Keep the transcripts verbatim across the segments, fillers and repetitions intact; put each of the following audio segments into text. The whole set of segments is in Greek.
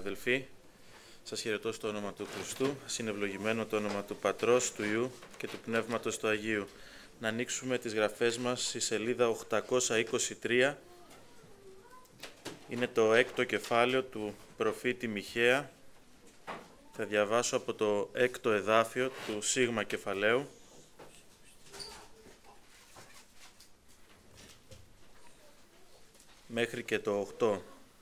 αδελφοί, σας χαιρετώ στο όνομα του Χριστού, συνευλογημένο το όνομα του Πατρός, του Υιού και του Πνεύματος του Αγίου. Να ανοίξουμε τις γραφές μας στη σελίδα οκτακόσια είκοσι τρία. Είναι το έκτο κεφάλαιο του προφήτη Μιχαία. Θα διαβάσω από το έκτο εδάφιο του Σίγμα κεφαλαίου. Μέχρι και το οκτώ.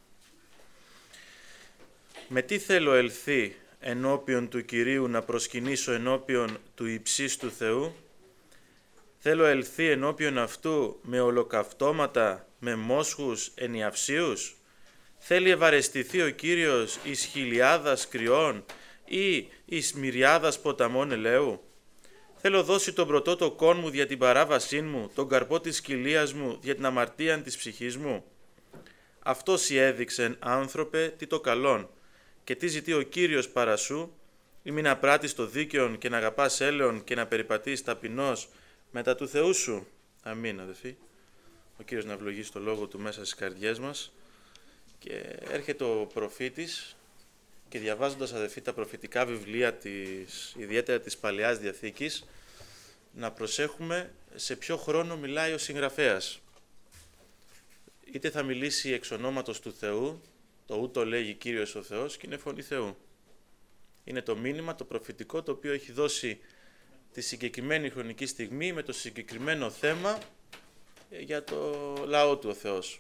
Με τι θέλω ελθεί ενώπιον του Κυρίου να προσκυνήσω ενώπιον του υψίστου Θεού? Θέλω ελθεί ενώπιον αυτού με ολοκαυτώματα, με μόσχους ενιαυσίους? Θέλει ευαρεστηθεί ο Κύριος εις χιλιάδας κρυών ή εις μυριάδας ποταμών ελαίου? Θέλω δώσει τον πρωτότοκόν μου δια την παράβασήν μου, τον καρπό της κοιλίας μου δια την αμαρτίαν της ψυχής μου. Αυτός η έδειξεν, άνθρωπε, τι το καλόν, και τι ζητεί ο Κύριος παρά σου, ή μην να πράττεις το δίκαιον και να αγαπάς έλεον και να περιπατείς ταπεινός μετά του Θεού σου. Αμήν, αδελφοί. Ο Κύριος να ευλογήσει το λόγο του μέσα στις καρδιές μας. Και έρχεται ο προφήτης και διαβάζοντας, αδελφοί, τα προφητικά βιβλία, της, ιδιαίτερα της Παλαιάς Διαθήκης, να προσέχουμε σε ποιο χρόνο μιλάει ο συγγραφέας. Είτε θα μιλήσει εξ ονόματος του Θεού, το ούτω λέγει Κύριος ο Θεός, και είναι φωνή Θεού. Είναι το μήνυμα, το προφητικό, το οποίο έχει δώσει τη συγκεκριμένη χρονική στιγμή με το συγκεκριμένο θέμα για το λαό του ο Θεός.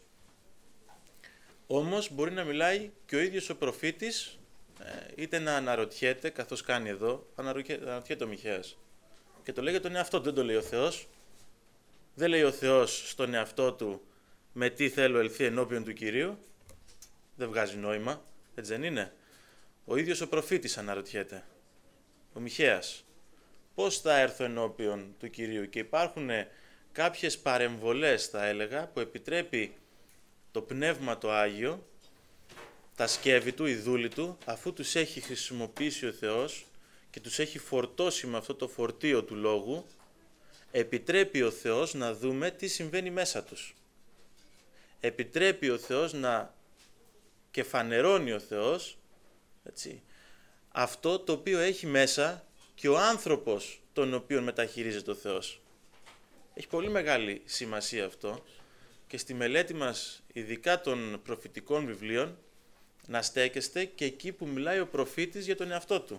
Όμως μπορεί να μιλάει και ο ίδιος ο προφήτης, είτε να αναρωτιέται, καθώς κάνει εδώ, αναρωτιέται, αναρωτιέται ο Μιχαίας. Και το λέει για τον εαυτό του, δεν το λέει ο Θεός. Δεν λέει ο Θεός στον εαυτό του με τι θέλω ελθεί ενώπιον του Κυρίου. Δεν βγάζει νόημα, έτσι δεν είναι? Ο ίδιος ο προφήτης αναρωτιέται, ο Μιχαίας, πώς θα έρθω ενώπιον του Κυρίου? Και υπάρχουν κάποιες παρεμβολές, θα έλεγα, που επιτρέπει το Πνεύμα το Άγιο, τα σκεύη του, οι δούλοι του, αφού τους έχει χρησιμοποιήσει ο Θεός και τους έχει φορτώσει με αυτό το φορτίο του Λόγου, επιτρέπει ο Θεός να δούμε τι συμβαίνει μέσα τους. Επιτρέπει ο Θεός να και φανερώνει ο Θεός, έτσι, αυτό το οποίο έχει μέσα και ο άνθρωπος τον οποίον μεταχειρίζεται ο Θεός. Έχει πολύ μεγάλη σημασία αυτό και στη μελέτη μας, ειδικά των προφητικών βιβλίων, να στέκεστε και εκεί που μιλάει ο προφήτης για τον εαυτό του.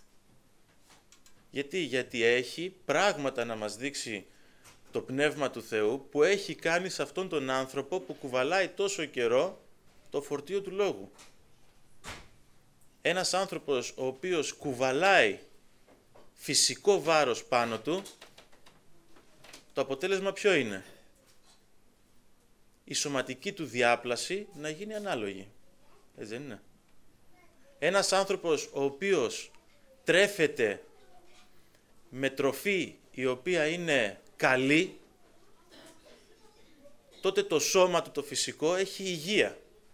Γιατί, γιατί έχει πράγματα να μας δείξει το Πνεύμα του Θεού που έχει κάνει σε αυτόν τον άνθρωπο που κουβαλάει τόσο καιρό το φορτίο του Λόγου. Ένας άνθρωπος ο οποίος κουβαλάει φυσικό βάρος πάνω του, το αποτέλεσμα ποιο είναι? Η σωματική του διάπλαση να γίνει ανάλογη. Έτσι δεν είναι? Ένας άνθρωπος ο οποίος τρέφεται με τροφή η οποία είναι καλή, τότε το σώμα του το φυσικό έχει υγεία.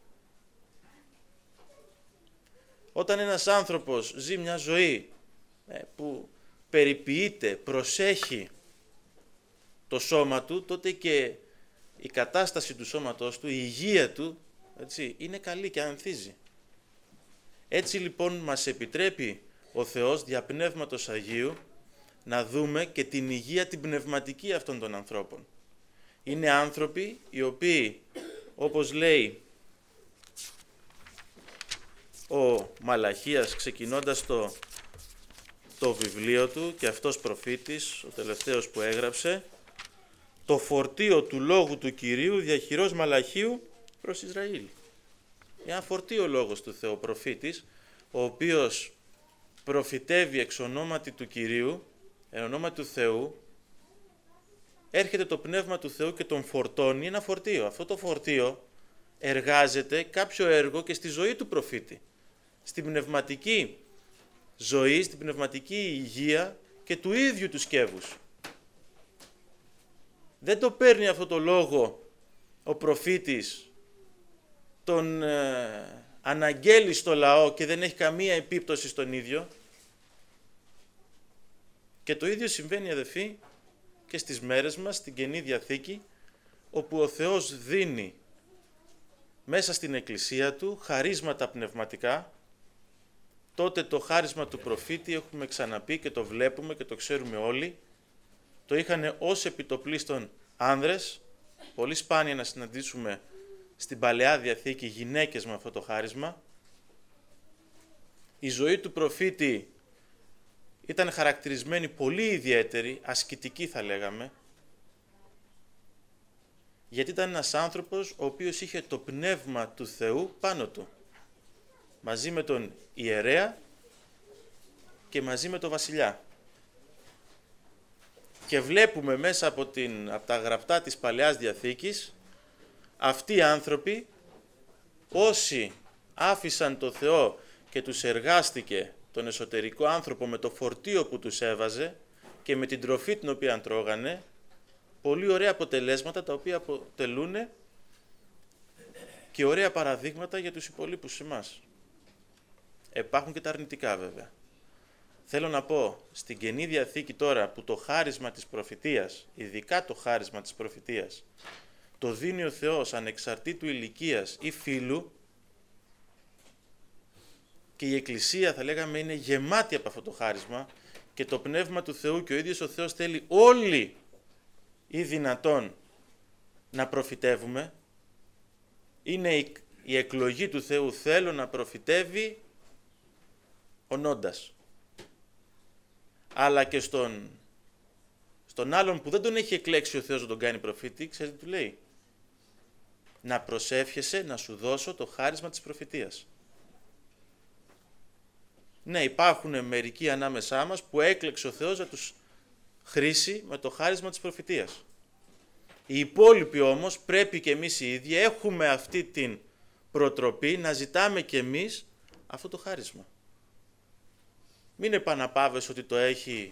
Όταν ένας άνθρωπος ζει μια ζωή ε, που περιποιείται, προσέχει το σώμα του, τότε και η κατάσταση του σώματός του, η υγεία του, έτσι, είναι καλή και ανθίζει. Έτσι λοιπόν μας επιτρέπει ο Θεός δια Πνεύματος Αγίου να δούμε και την υγεία την πνευματική αυτών των ανθρώπων. Είναι άνθρωποι οι οποίοι, όπως λέει ο Μαλαχίας ξεκινώντας το, το βιβλίο του, και αυτός προφήτης, ο τελευταίος που έγραψε, το φορτίο του λόγου του Κυρίου διαχειρός Μαλαχίου προς Ισραήλ. Ένα φορτίο λόγος του Θεού προφήτης, ο οποίος προφητεύει εξ ονόματι του Κυρίου, εν ονόματι του Θεού, έρχεται το Πνεύμα του Θεού και τον φορτώνει ένα φορτίο. Αυτό το φορτίο εργάζεται κάποιο έργο και στη ζωή του προφήτη, στην πνευματική ζωή, στην πνευματική υγεία και του ίδιου του σκεύους. Δεν το παίρνει αυτό το λόγο ο προφήτης, τον ε, αναγγέλει στο λαό και δεν έχει καμία επίπτωση στον ίδιο. Και το ίδιο συμβαίνει, αδελφοί, και στις μέρες μας, στην Καινή Διαθήκη, όπου ο Θεός δίνει μέσα στην εκκλησία του χαρίσματα πνευματικά. Τότε το χάρισμα του προφήτη, έχουμε ξαναπεί και το βλέπουμε και το ξέρουμε όλοι, το είχαν ως επιτοπλίστων άνδρες. Πολύ σπάνια να συναντήσουμε στην Παλαιά Διαθήκη γυναίκες με αυτό το χάρισμα. Η ζωή του προφήτη ήταν χαρακτηρισμένη πολύ ιδιαίτερη, ασκητική θα λέγαμε, γιατί ήταν ένας άνθρωπος ο οποίος είχε το πνεύμα του Θεού πάνω του, μαζί με τον ιερέα και μαζί με τον βασιλιά. Και βλέπουμε μέσα από, την, από τα γραπτά της Παλαιάς Διαθήκης, αυτοί οι άνθρωποι, όσοι άφησαν το Θεό και τους εργάστηκε τον εσωτερικό άνθρωπο με το φορτίο που τους έβαζε και με την τροφή την οποία τρώγανε, πολύ ωραία αποτελέσματα τα οποία αποτελούν και ωραία παραδείγματα για τους υπολείπους εμάς. Υπάρχουν και τα αρνητικά βέβαια. Θέλω να πω, στην Καινή Διαθήκη τώρα που το χάρισμα της προφητείας, ειδικά το χάρισμα της προφητείας, το δίνει ο Θεός ανεξαρτήτου ηλικίας ή φύλου, και η Εκκλησία θα λέγαμε είναι γεμάτη από αυτό το χάρισμα και το Πνεύμα του Θεού και ο ίδιος ο Θεός θέλει όλοι ή δυνατόν να προφητεύουμε. Είναι η, η εκλογή του Θεού, θέλω να προφητεύει ονόντας. Αλλά και στον, στον άλλον που δεν τον έχει εκλέξει ο Θεός να τον κάνει προφήτη, ξέρετε τι του λέει? Να προσεύχεσαι να σου δώσω το χάρισμα της προφητείας. Ναι, υπάρχουν μερικοί ανάμεσά μας που έκλεξε ο Θεός να τους χρήσει με το χάρισμα της προφητείας. Οι υπόλοιποι όμως πρέπει και εμείς οι ίδιοι έχουμε αυτή την προτροπή να ζητάμε και εμείς αυτό το χάρισμα. Μην επαναπάβεσαι ότι το έχει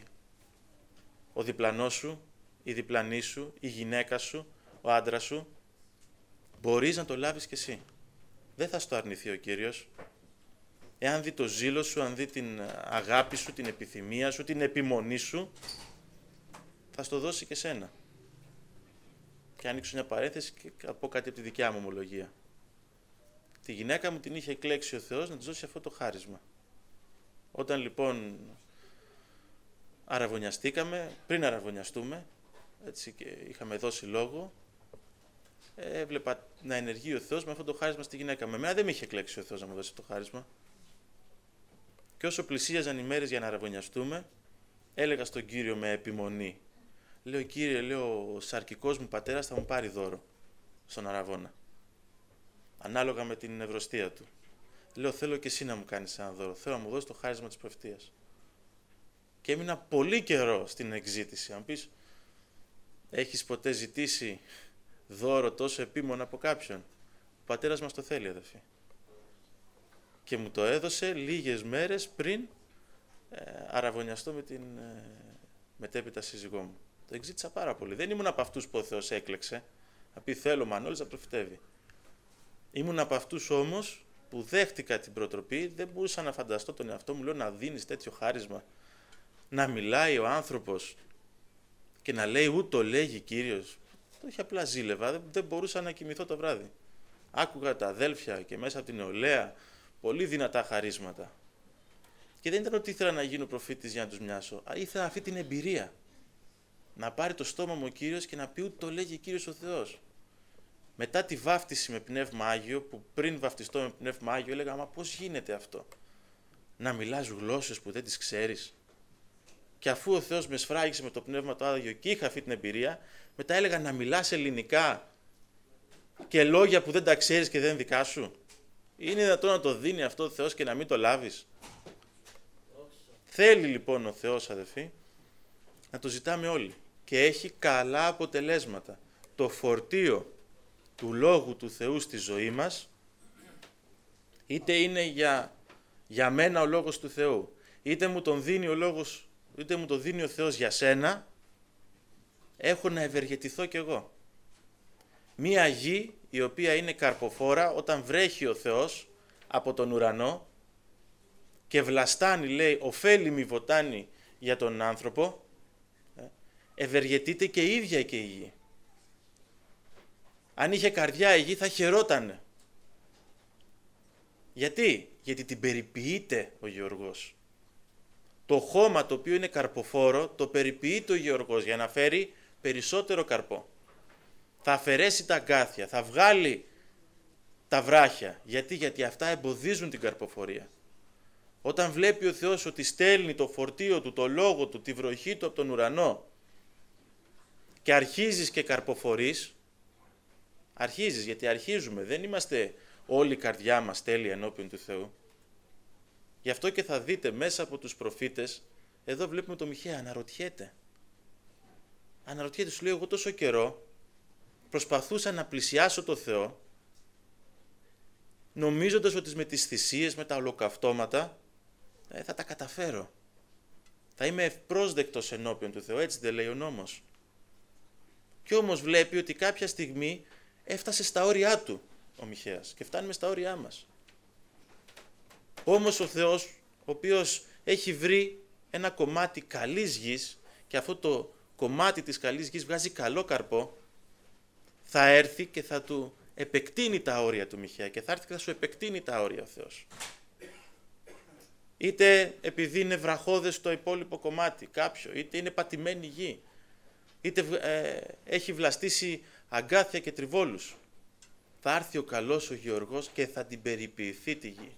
ο διπλανός σου, η διπλανή σου, η γυναίκα σου, ο άντρας σου. Μπορείς να το λάβεις κι εσύ. Δεν θα στο αρνηθεί ο Κύριος. Εάν δει το ζήλο σου, αν δει την αγάπη σου, την επιθυμία σου, την επιμονή σου, θα στο δώσει και σένα. Και ανοίξω μια παρένθεση και πω κάτι από τη δικιά μου ομολογία. Τη γυναίκα μου την είχε εκλέξει ο Θεός να της δώσει αυτό το χάρισμα. Όταν λοιπόν αραβωνιαστήκαμε, πριν αραβωνιαστούμε, έτσι και είχαμε δώσει λόγο, έβλεπα να ενεργεί ο Θεός με αυτό το χάρισμα στη γυναίκα μου. Εμένα δεν με είχε εκλέξει ο Θεός να μου δώσει το χάρισμα. Και όσο πλησίαζαν οι μέρες για να αραβωνιαστούμε, έλεγα στον Κύριο με επιμονή. Λέω, Κύριε, λέω, ο σαρκικός μου πατέρας θα μου πάρει δώρο στον αραβώνα. Ανάλογα με την ευρωστία του. Λέω, θέλω και εσύ να μου κάνεις ένα δώρο. Θέλω να μου δώσεις το χάρισμα της προφητείας. Και έμεινα πολύ καιρό στην εκζήτηση. Αν πεις, έχεις ποτέ ζητήσει δώρο τόσο επίμονα από κάποιον? Ο πατέρας μας το θέλει, αδελφοί. Και μου το έδωσε λίγες μέρες πριν ε, αραβωνιαστώ με την ε, μετέπειτα σύζυγό μου. Το εξήτησα πάρα πολύ. Δεν ήμουν από αυτούς που ο Θεός έκλεξε, να πει θέλω Μανώλης να προφητεύει. Ήμουν από αυτούς όμως που δέχτηκα την προτροπή, δεν μπορούσα να φανταστώ τον εαυτό μου, λέω, να δίνεις τέτοιο χάρισμα, να μιλάει ο άνθρωπος και να λέει ούτω λέγει Κύριος. Το είχε απλά ζήλευα, δεν μπορούσα να κοιμηθώ το βράδυ. Άκουγα τα αδέλφια και μέσα από την νεολαία πολύ δυνατά χαρίσματα. Και δεν ήταν ότι ήθελα να γίνω προφήτης για να τους μοιάσω. Ήθελα αυτή την εμπειρία. Να πάρει το στόμα μου ο Κύριος και να πει ούτω λέγει Κύριος ο Θεός. Μετά τη βάφτιση με Πνεύμα Άγιο, που πριν βαφτιστώ με Πνεύμα Άγιο έλεγα, μα πώς γίνεται αυτό? Να μιλάς γλώσσες που δεν τις ξέρεις. Και αφού ο Θεός με σφράγισε με το Πνεύμα το Άγιο και είχα αυτή την εμπειρία, μετά έλεγα να μιλάς ελληνικά και λόγια που δεν τα ξέρεις και δεν δικά σου. Είναι δυνατόν να το δίνει αυτό ο Θεός και να μην το λάβεις? Θέλει λοιπόν ο Θεός, αδελφοί, να το ζητάμε όλοι. Και έχει καλά αποτελέσματα. Το φορτίο του Λόγου του Θεού στη ζωή μας, είτε είναι για, για μένα ο Λόγος του Θεού, είτε μου τον δίνει ο Λόγος, είτε μου το δίνει ο Θεός για σένα, έχω να ευεργετηθώ κι εγώ. Μία γη η οποία είναι καρποφόρα, όταν βρέχει ο Θεός από τον ουρανό και βλαστάνει, λέει, ωφέλιμη βοτάνη για τον άνθρωπο, ευεργετείται και η ίδια και η γη. Αν είχε καρδιά η γη θα χαιρότανε. Γιατί? Γιατί την περιποιείται ο γεωργός. Το χώμα το οποίο είναι καρποφόρο το περιποιείται ο γεωργός για να φέρει περισσότερο καρπό. Θα αφαιρέσει τα αγκάθια, θα βγάλει τα βράχια. Γιατί? Γιατί αυτά εμποδίζουν την καρποφορία. Όταν βλέπει ο Θεός ότι στέλνει το φορτίο του, το λόγο του, τη βροχή του από τον ουρανό και αρχίζεις και καρποφορείς, αρχίζεις, γιατί αρχίζουμε, δεν είμαστε όλη η καρδιά μας τέλεια ενώπιον του Θεού. Γι' αυτό και θα δείτε μέσα από τους προφήτες, εδώ βλέπουμε το Μιχαία, αναρωτιέται. Αναρωτιέται, σου λέει, εγώ τόσο καιρό προσπαθούσα να πλησιάσω το Θεό, νομίζοντας ότι με τις θυσίες, με τα ολοκαυτώματα, ε, θα τα καταφέρω. Θα είμαι ευπρόσδεκτος ενώπιον του Θεού, έτσι δεν λέει ο νόμος. Και όμως βλέπει ότι κάποια στιγμή έφτασε στα όρια του ο Μιχαίας και φτάνουμε στα όρια μας. Όμως ο Θεός, ο οποίος έχει βρει ένα κομμάτι καλής γης και αυτό το κομμάτι της καλής γης βγάζει καλό καρπό, θα έρθει και θα του επεκτείνει τα όρια του Μιχαία και θα έρθει και θα σου επεκτείνει τα όρια ο Θεός. Είτε επειδή είναι βραχώδες το υπόλοιπο κομμάτι κάποιο, είτε είναι πατημένη γη, είτε ε, έχει βλαστήσει αγκάθια και τριβόλους. Θα έρθει ο καλός ο γεωργός και θα την περιποιηθεί τη γη.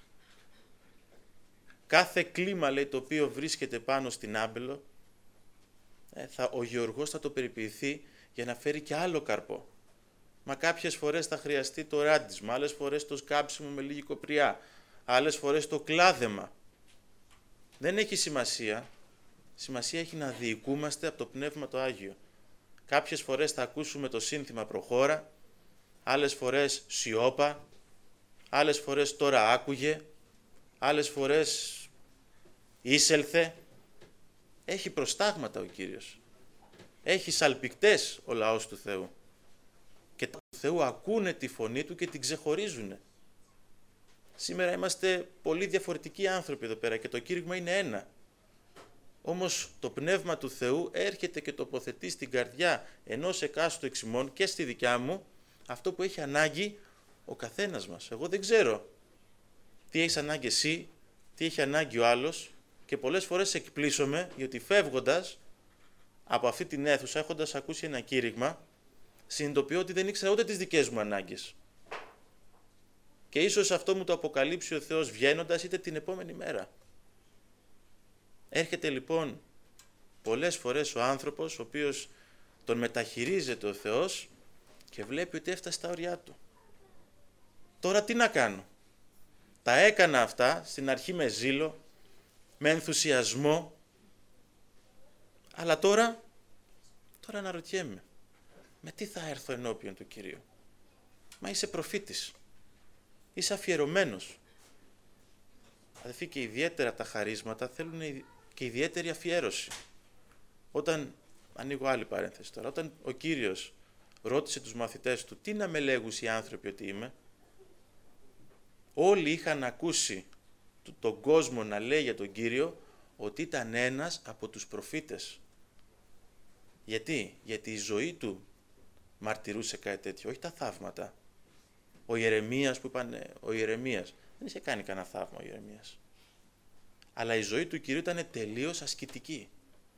Κάθε κλίμα, λέει, το οποίο βρίσκεται πάνω στην άμπελο, ε, θα, ο γεωργός θα το περιποιηθεί για να φέρει και άλλο καρπό. Μα κάποιες φορές θα χρειαστεί το ράντισμα, άλλες φορές το σκάψιμο με λίγη κοπριά, άλλες φορές το κλάδεμα. Δεν έχει σημασία. Σημασία έχει να διοικούμαστε από το Πνεύμα το Άγιο. Κάποιες φορές θα ακούσουμε το σύνθημα προχώρα, άλλες φορές σιώπα, άλλες φορές τώρα άκουγε, άλλες φορές ήσελθε. Έχει προστάγματα ο Κύριος. Έχει σαλπικτές ο λαός του Θεού. Και του Θεού ακούνε τη φωνή του και την ξεχωρίζουν. Σήμερα είμαστε πολύ διαφορετικοί άνθρωποι εδώ πέρα και το κήρυγμα είναι ένα. Όμως το Πνεύμα του Θεού έρχεται και τοποθετεί στην καρδιά ενός εκάστου εξ ημών και στη δικιά μου αυτό που έχει ανάγκη ο καθένας μας. Εγώ δεν ξέρω τι έχεις ανάγκη εσύ, τι έχει ανάγκη ο άλλος και πολλές φορές εκπλήσωμαι γιατί φεύγοντας από αυτή την αίθουσα έχοντας ακούσει ένα κήρυγμα συνειδητοποιώ ότι δεν ήξερα ούτε τις δικές μου ανάγκες. Και ίσως αυτό μου το αποκαλύψει ο Θεός βγαίνοντας είτε την επόμενη μέρα. Έρχεται λοιπόν πολλές φορές ο άνθρωπος ο οποίος τον μεταχειρίζεται ο Θεός και βλέπει ότι έφτασε στα όρια του. Τώρα τι να κάνω. Τα έκανα αυτά στην αρχή με ζήλο, με ενθουσιασμό, αλλά τώρα, τώρα αναρωτιέμαι. Με τι θα έρθω ενώπιον του Κυρίου. Μα είσαι προφήτης. Είσαι αφιερωμένος. Αδελφοί, και ιδιαίτερα τα χαρίσματα θέλουν και ιδιαίτερη αφιέρωση. Όταν, ανοίγω άλλη παρένθεση τώρα, όταν ο Κύριος ρώτησε τους μαθητές του τι να με λέγουν οι άνθρωποι ότι είμαι, όλοι είχαν ακούσει τον κόσμο να λέει για τον Κύριο ότι ήταν ένας από τους προφήτες. Γιατί? Γιατί η ζωή του μαρτυρούσε κάτι τέτοιο, όχι τα θαύματα. Ο Ιερεμίας που είπαν, ο Ιερεμίας, δεν είχε κάνει κανένα θαύμα ο Ιερεμίας. Αλλά η ζωή του Κυρίου ήταν τελείως ασκητική.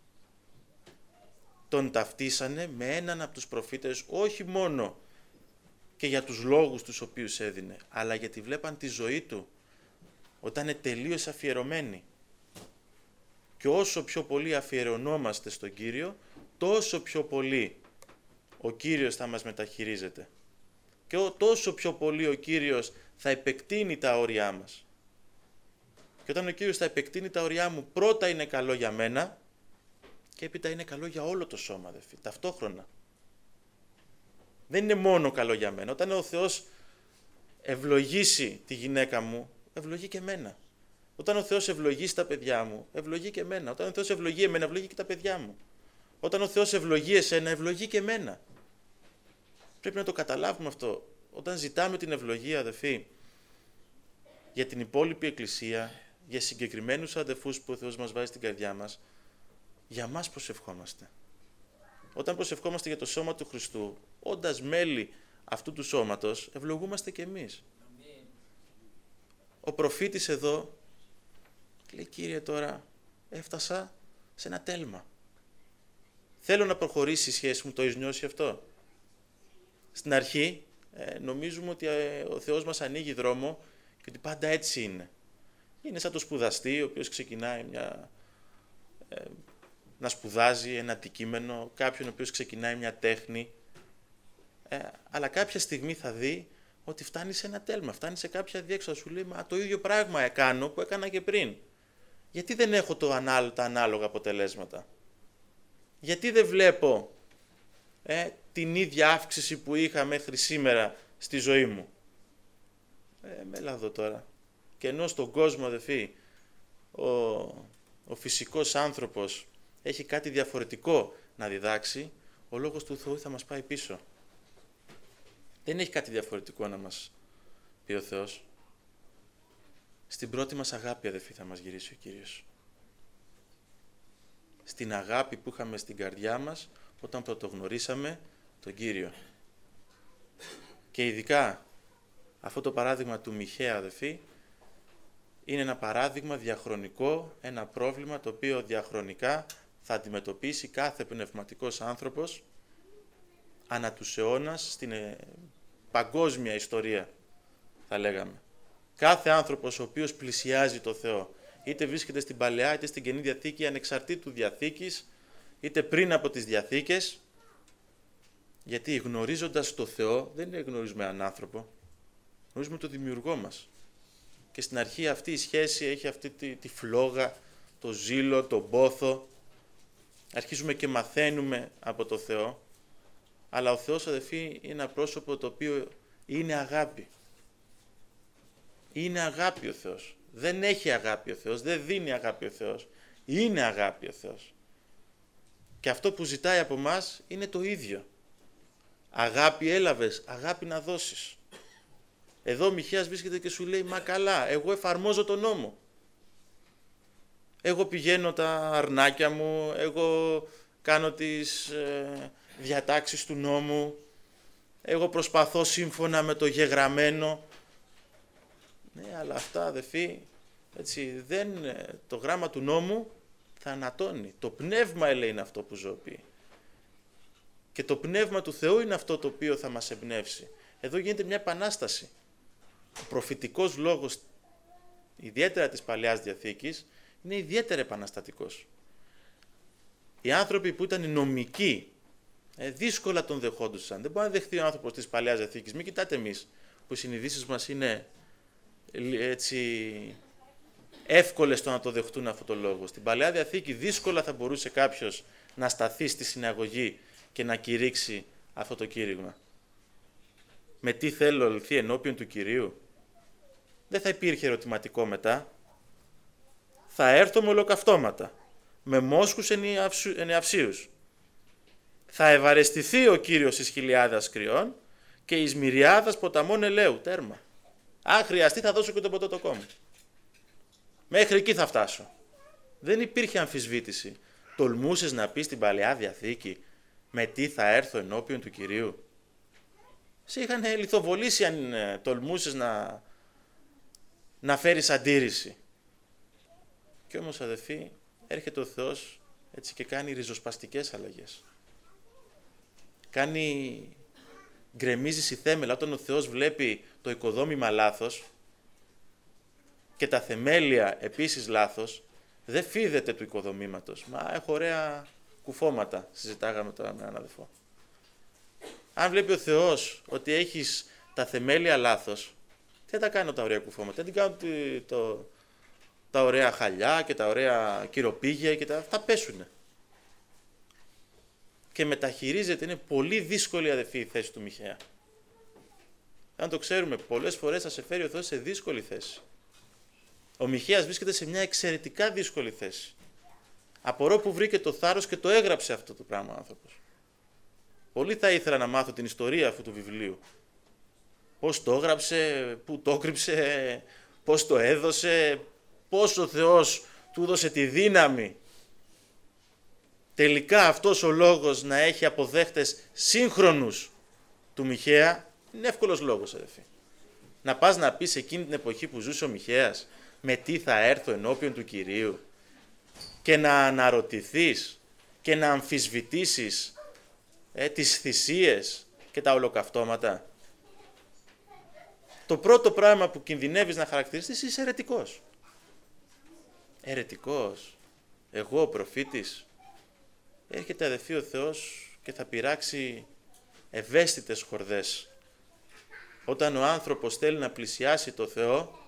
Τον ταυτίσανε με έναν από τους προφήτες, όχι μόνο και για τους λόγους τους οποίους έδινε, αλλά γιατί βλέπαν τη ζωή του, όταν είναι τελείως αφιερωμένη. Και όσο πιο πολύ αφιερωνόμαστε στον Κύριο, τόσο πιο πολύ ο Κύριος θα μας μεταχειρίζεται. Και τόσο πιο πολύ ο Κύριος θα επεκτείνει τα όρια μας. Και όταν ο Κύριος θα επεκτείνει τα όρια μου, πρώτα είναι καλό για μένα και έπειτα είναι καλό για όλο το σώμα, αδελφοί, ταυτόχρονα. Δεν είναι μόνο καλό για μένα. Όταν ο Θεός ευλογήσει τη γυναίκα μου, ευλογεί και εμένα. Όταν ο Θεός ευλογήσει τα παιδιά μου, ευλογεί και εμένα. Όταν ο Θεός ευλογεί εμένα, ευλογεί και τα παιδιά μου. Όταν ο Θεός ευλογεί εσένα, ευλογεί και εμένα. Πρέπει να το καταλάβουμε αυτό. Όταν ζητάμε την ευλογία, αδελφοί, για την υπόλοιπη Εκκλησία, για συγκεκριμένους αδελφούς που ο Θεός μας βάζει στην καρδιά μας, για μας προσευχόμαστε. Όταν προσευχόμαστε για το σώμα του Χριστού, όντας μέλη αυτού του σώματος, ευλογούμαστε κι εμείς. ο προφήτης εδώ λέει, Κύριε, τώρα έφτασα σε ένα τέλμα. Θέλω να προχωρήσει η σχέση μου, το έχεις νιώσει αυτό? Στην αρχή ε, νομίζουμε ότι ε, ο Θεός μας ανοίγει δρόμο και ότι πάντα έτσι είναι. Είναι σαν το σπουδαστή, ο οποίος ξεκινάει μια, ε, να σπουδάζει ένα αντικείμενο, κάποιον ο οποίος ξεκινάει μια τέχνη, ε, αλλά κάποια στιγμή θα δει ότι φτάνει σε ένα τέλμα, φτάνει σε κάποια διέξοδο, σου λέει, μα το ίδιο πράγμα έκανα που έκανα και πριν. Γιατί δεν έχω το ανάλ, τα ανάλογα αποτελέσματα? Γιατί δεν βλέπω ε, την ίδια αύξηση που είχα μέχρι σήμερα στη ζωή μου? Ε, μέλα εδώ τώρα. Και ενώ στον κόσμο, αδελφοί, ο, ο φυσικός άνθρωπος έχει κάτι διαφορετικό να διδάξει, ο Λόγος του Θεού θα μας πάει πίσω. Δεν έχει κάτι διαφορετικό να μας πει ο Θεός. Στην πρώτη μας αγάπη, αδελφοί, θα μας γυρίσει ο Κύριος. Στην αγάπη που είχαμε στην καρδιά μας όταν πρωτογνωρίσαμε τον Κύριο. Και ειδικά αυτό το παράδειγμα του Μιχαία, αδελφοί, είναι ένα παράδειγμα διαχρονικό, ένα πρόβλημα το οποίο διαχρονικά θα αντιμετωπίσει κάθε πνευματικός άνθρωπος ανά τους αιώνας στην ε, παγκόσμια ιστορία, θα λέγαμε. Κάθε άνθρωπος ο οποίος πλησιάζει το Θεό, είτε βρίσκεται στην Παλαιά είτε στην Καινή Διαθήκη, ανεξαρτήτου Διαθήκης, είτε πριν από τις Διαθήκες, γιατί γνωρίζοντας το Θεό δεν γνωρίζουμε έναν άνθρωπο, γνωρίζουμε τον Δημιουργό μας. Και στην αρχή αυτή η σχέση έχει αυτή τη, τη φλόγα, το ζήλο, τον πόθο. Αρχίζουμε και μαθαίνουμε από το Θεό, αλλά ο Θεός, αδελφοί, είναι ένα πρόσωπο το οποίο είναι αγάπη. Είναι αγάπη ο Θεός. Δεν έχει αγάπη ο Θεός, δεν δίνει αγάπη ο Θεός. Είναι αγάπη ο Θεός. Και αυτό που ζητάει από μας είναι το ίδιο. Αγάπη έλαβες, αγάπη να δώσεις. Εδώ ο Μιχαίας βρίσκεται και σου λέει, μα καλά, εγώ εφαρμόζω τον νόμο. Εγώ πηγαίνω τα αρνάκια μου, εγώ κάνω τις ε, διατάξεις του νόμου, εγώ προσπαθώ σύμφωνα με το γεγραμμένο. Ναι, αλλά αυτά, αδελφοί, έτσι, δεν, το γράμμα του νόμου θανατώνει. Το πνεύμα, λέει, είναι αυτό που ζωοποιεί. Και το πνεύμα του Θεού είναι αυτό το οποίο θα μας εμπνεύσει. Εδώ γίνεται μια επανάσταση. Ο προφητικός λόγος, ιδιαίτερα της Παλαιάς Διαθήκης, είναι ιδιαίτερα επαναστατικός. Οι άνθρωποι που ήταν νομικοί, ε, δύσκολα τον δεχόντουσαν. Δεν μπορεί να δεχθεί ο άνθρωπος της Παλαιάς Διαθήκης. Μην κοιτάτε εμείς, που οι συνειδήσεις μας είναι έτσι εύκολες στο να το δεχτούν αυτό το λόγο. Στην Παλαιά Διαθήκη δύσκολα θα μπορούσε κάποιος να σταθεί στη συναγωγή και να κηρύξει αυτό το κήρυγμα. Με τι θέλω ελθεί ενώπιον του Κυρίου? Δεν θα υπήρχε ερωτηματικό μετά. Θα έρθω με ολοκαυτώματα, με μόσχους ενεαυσίους. Θα ευαρεστηθεί ο Κύριος εις χιλιάδας κρυών και εις μυριάδας ποταμών ελαίου. Τέρμα. Αν χρειαστεί θα δώσω και το ποτοτοκό μου. Μέχρι εκεί θα φτάσω. Δεν υπήρχε αμφισβήτηση. Τολμούσες να πεις στην Παλαιά Διαθήκη με τι θα έρθω ενώπιον του Κυρίου? Σε είχαν λιθοβολήσει αν ε, τολμούσες να, να φέρεις αντίρρηση. Κι όμως, αδελφοί, έρχεται ο Θεός έτσι και κάνει ριζοσπαστικές αλλαγές. Κάνει, γκρεμίζει στη θέμελα. Όταν ο Θεός βλέπει το οικοδόμημα λάθος και τα θεμέλια επίσης λάθος, δεν φίδεται του οικοδομήματος. Μα έχω ωραία κουφώματα, συζητάγαμε τώρα με έναν αδελφό. Αν βλέπει ο Θεός ότι έχεις τα θεμέλια λάθος, τι θα τα κάνω τα ωραία κουφώματα? Δεν κάνω το, το, τα ωραία χαλιά και τα ωραία κυροπήγια και τα, αυτά πέσουνε. Και μεταχειρίζεται, είναι πολύ δύσκολη, αδελφοί, η θέση του Μιχαία. Αν το ξέρουμε, πολλές φορές θα σε φέρει ο Θεός σε δύσκολη θέση. Ο Μιχαίας βρίσκεται σε μια εξαιρετικά δύσκολη θέση. Απορώ που βρήκε το θάρρος και το έγραψε αυτό το πράγμα ο άνθρωπος. Πολύ θα ήθελα να μάθω την ιστορία αυτού του βιβλίου. Πώς το έγραψε, πού το έκρυψε, πώς το έδωσε, πώς ο Θεός του έδωσε τη δύναμη. Τελικά αυτός ο λόγος να έχει αποδέχτες σύγχρονους του Μιχαία είναι εύκολος λόγος, αδελφοί. Να πας να πεις εκείνη την εποχή που ζούσε ο Μιχαίας, με τι θα έρθω ενώπιον του Κυρίου, και να αναρωτηθείς και να αμφισβητήσεις ε, τις θυσίες και τα ολοκαυτώματα. Το πρώτο πράγμα που κινδυνεύεις να χαρακτηριστείς, είσαι αιρετικός. Αιρετικός. Εγώ ο προφήτης. Έρχεται αδελφοί ο Θεός και θα πειράξει ευαίσθητες χορδές. Όταν ο άνθρωπος θέλει να πλησιάσει το Θεό,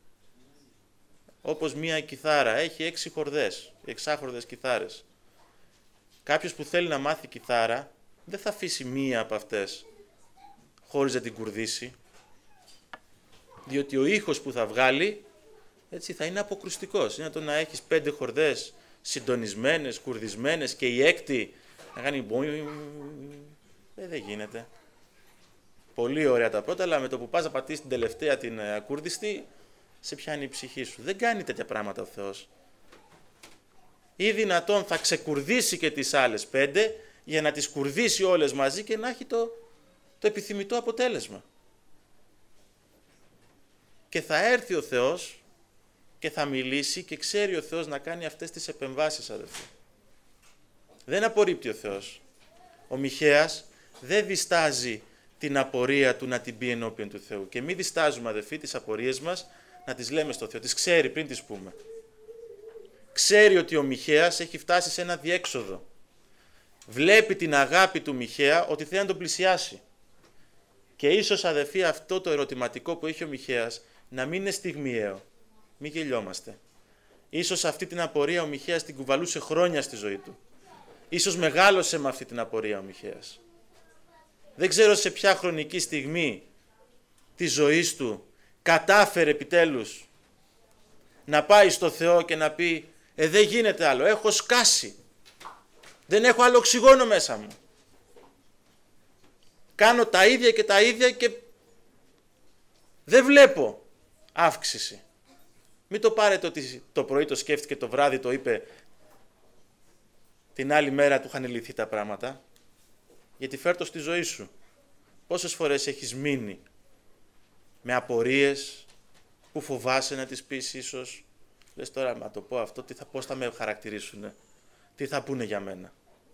όπως μία κιθάρα, έχει έξι χορδές, εξάχορδες κιθάρες. Κάποιος που θέλει να μάθει κιθάρα, δεν θα αφήσει μία από αυτές, χωρίς να την κουρδίσει, διότι ο ήχος που θα βγάλει, έτσι, θα είναι αποκρουστικός. Είναι το να έχεις πέντε χορδές συντονισμένες, κουρδισμένες και η έκτη να κάνει... Ε, δεν γίνεται. Πολύ ωραία τα πρώτα, αλλά με το που πας να πατήσεις την τελευταία την ακούρδιστη, σε πιάνει η ψυχή σου. Δεν κάνει τέτοια πράγματα ο Θεός. Ή δυνατόν θα ξεκουρδίσει και τις άλλες πέντε για να τις κουρδίσει όλες μαζί και να έχει το, το επιθυμητό αποτέλεσμα. Και θα έρθει ο Θεός και θα μιλήσει και ξέρει ο Θεός να κάνει αυτές τις επεμβάσεις, αδελφοί. Δεν απορρίπτει ο Θεός. Ο Μιχαίας δεν διστάζει την απορία του να την πει ενώπιον του Θεού. Και μην διστάζουμε, αδελφοί, τις απορίες μας να τις λέμε στο Θεό. Τις ξέρει πριν τις πούμε. Ξέρει ότι ο Μιχαίας έχει φτάσει σε ένα διέξοδο. Βλέπει την αγάπη του Μιχαία ότι θέλει να τον πλησιάσει. Και ίσως, αδελφοί, αυτό το ερωτηματικό που έχει ο Μιχαίας να μην είναι στιγμιαίο. Μην γελιόμαστε. Ίσως αυτή την απορία ο Μιχαίας την κουβαλούσε χρόνια στη ζωή του. Ίσως μεγάλωσε με αυτή την απορία ο Μιχαίας. Δεν ξέρω σε ποια χρονική στιγμή της ζωής του κατάφερε επιτέλους να πάει στο Θεό και να πει «Ε, δεν γίνεται άλλο, έχω σκάσει. Δεν έχω άλλο οξυγόνο μέσα μου. Κάνω τα ίδια και τα ίδια και δεν βλέπω αύξηση». Μην το πάρετε ότι το πρωί το σκέφτηκε, το βράδυ το είπε, την άλλη μέρα του είχαν λυθεί τα πράγματα. Γιατί φέρ' το στη ζωή σου. Πόσες φορές έχεις μείνει με απορίες που φοβάσαι να τις πεις ίσως. Λες τώρα, μα το πω αυτό, τι θα, πώς θα με χαρακτηρίσουνε, τι θα πούνε για μένα.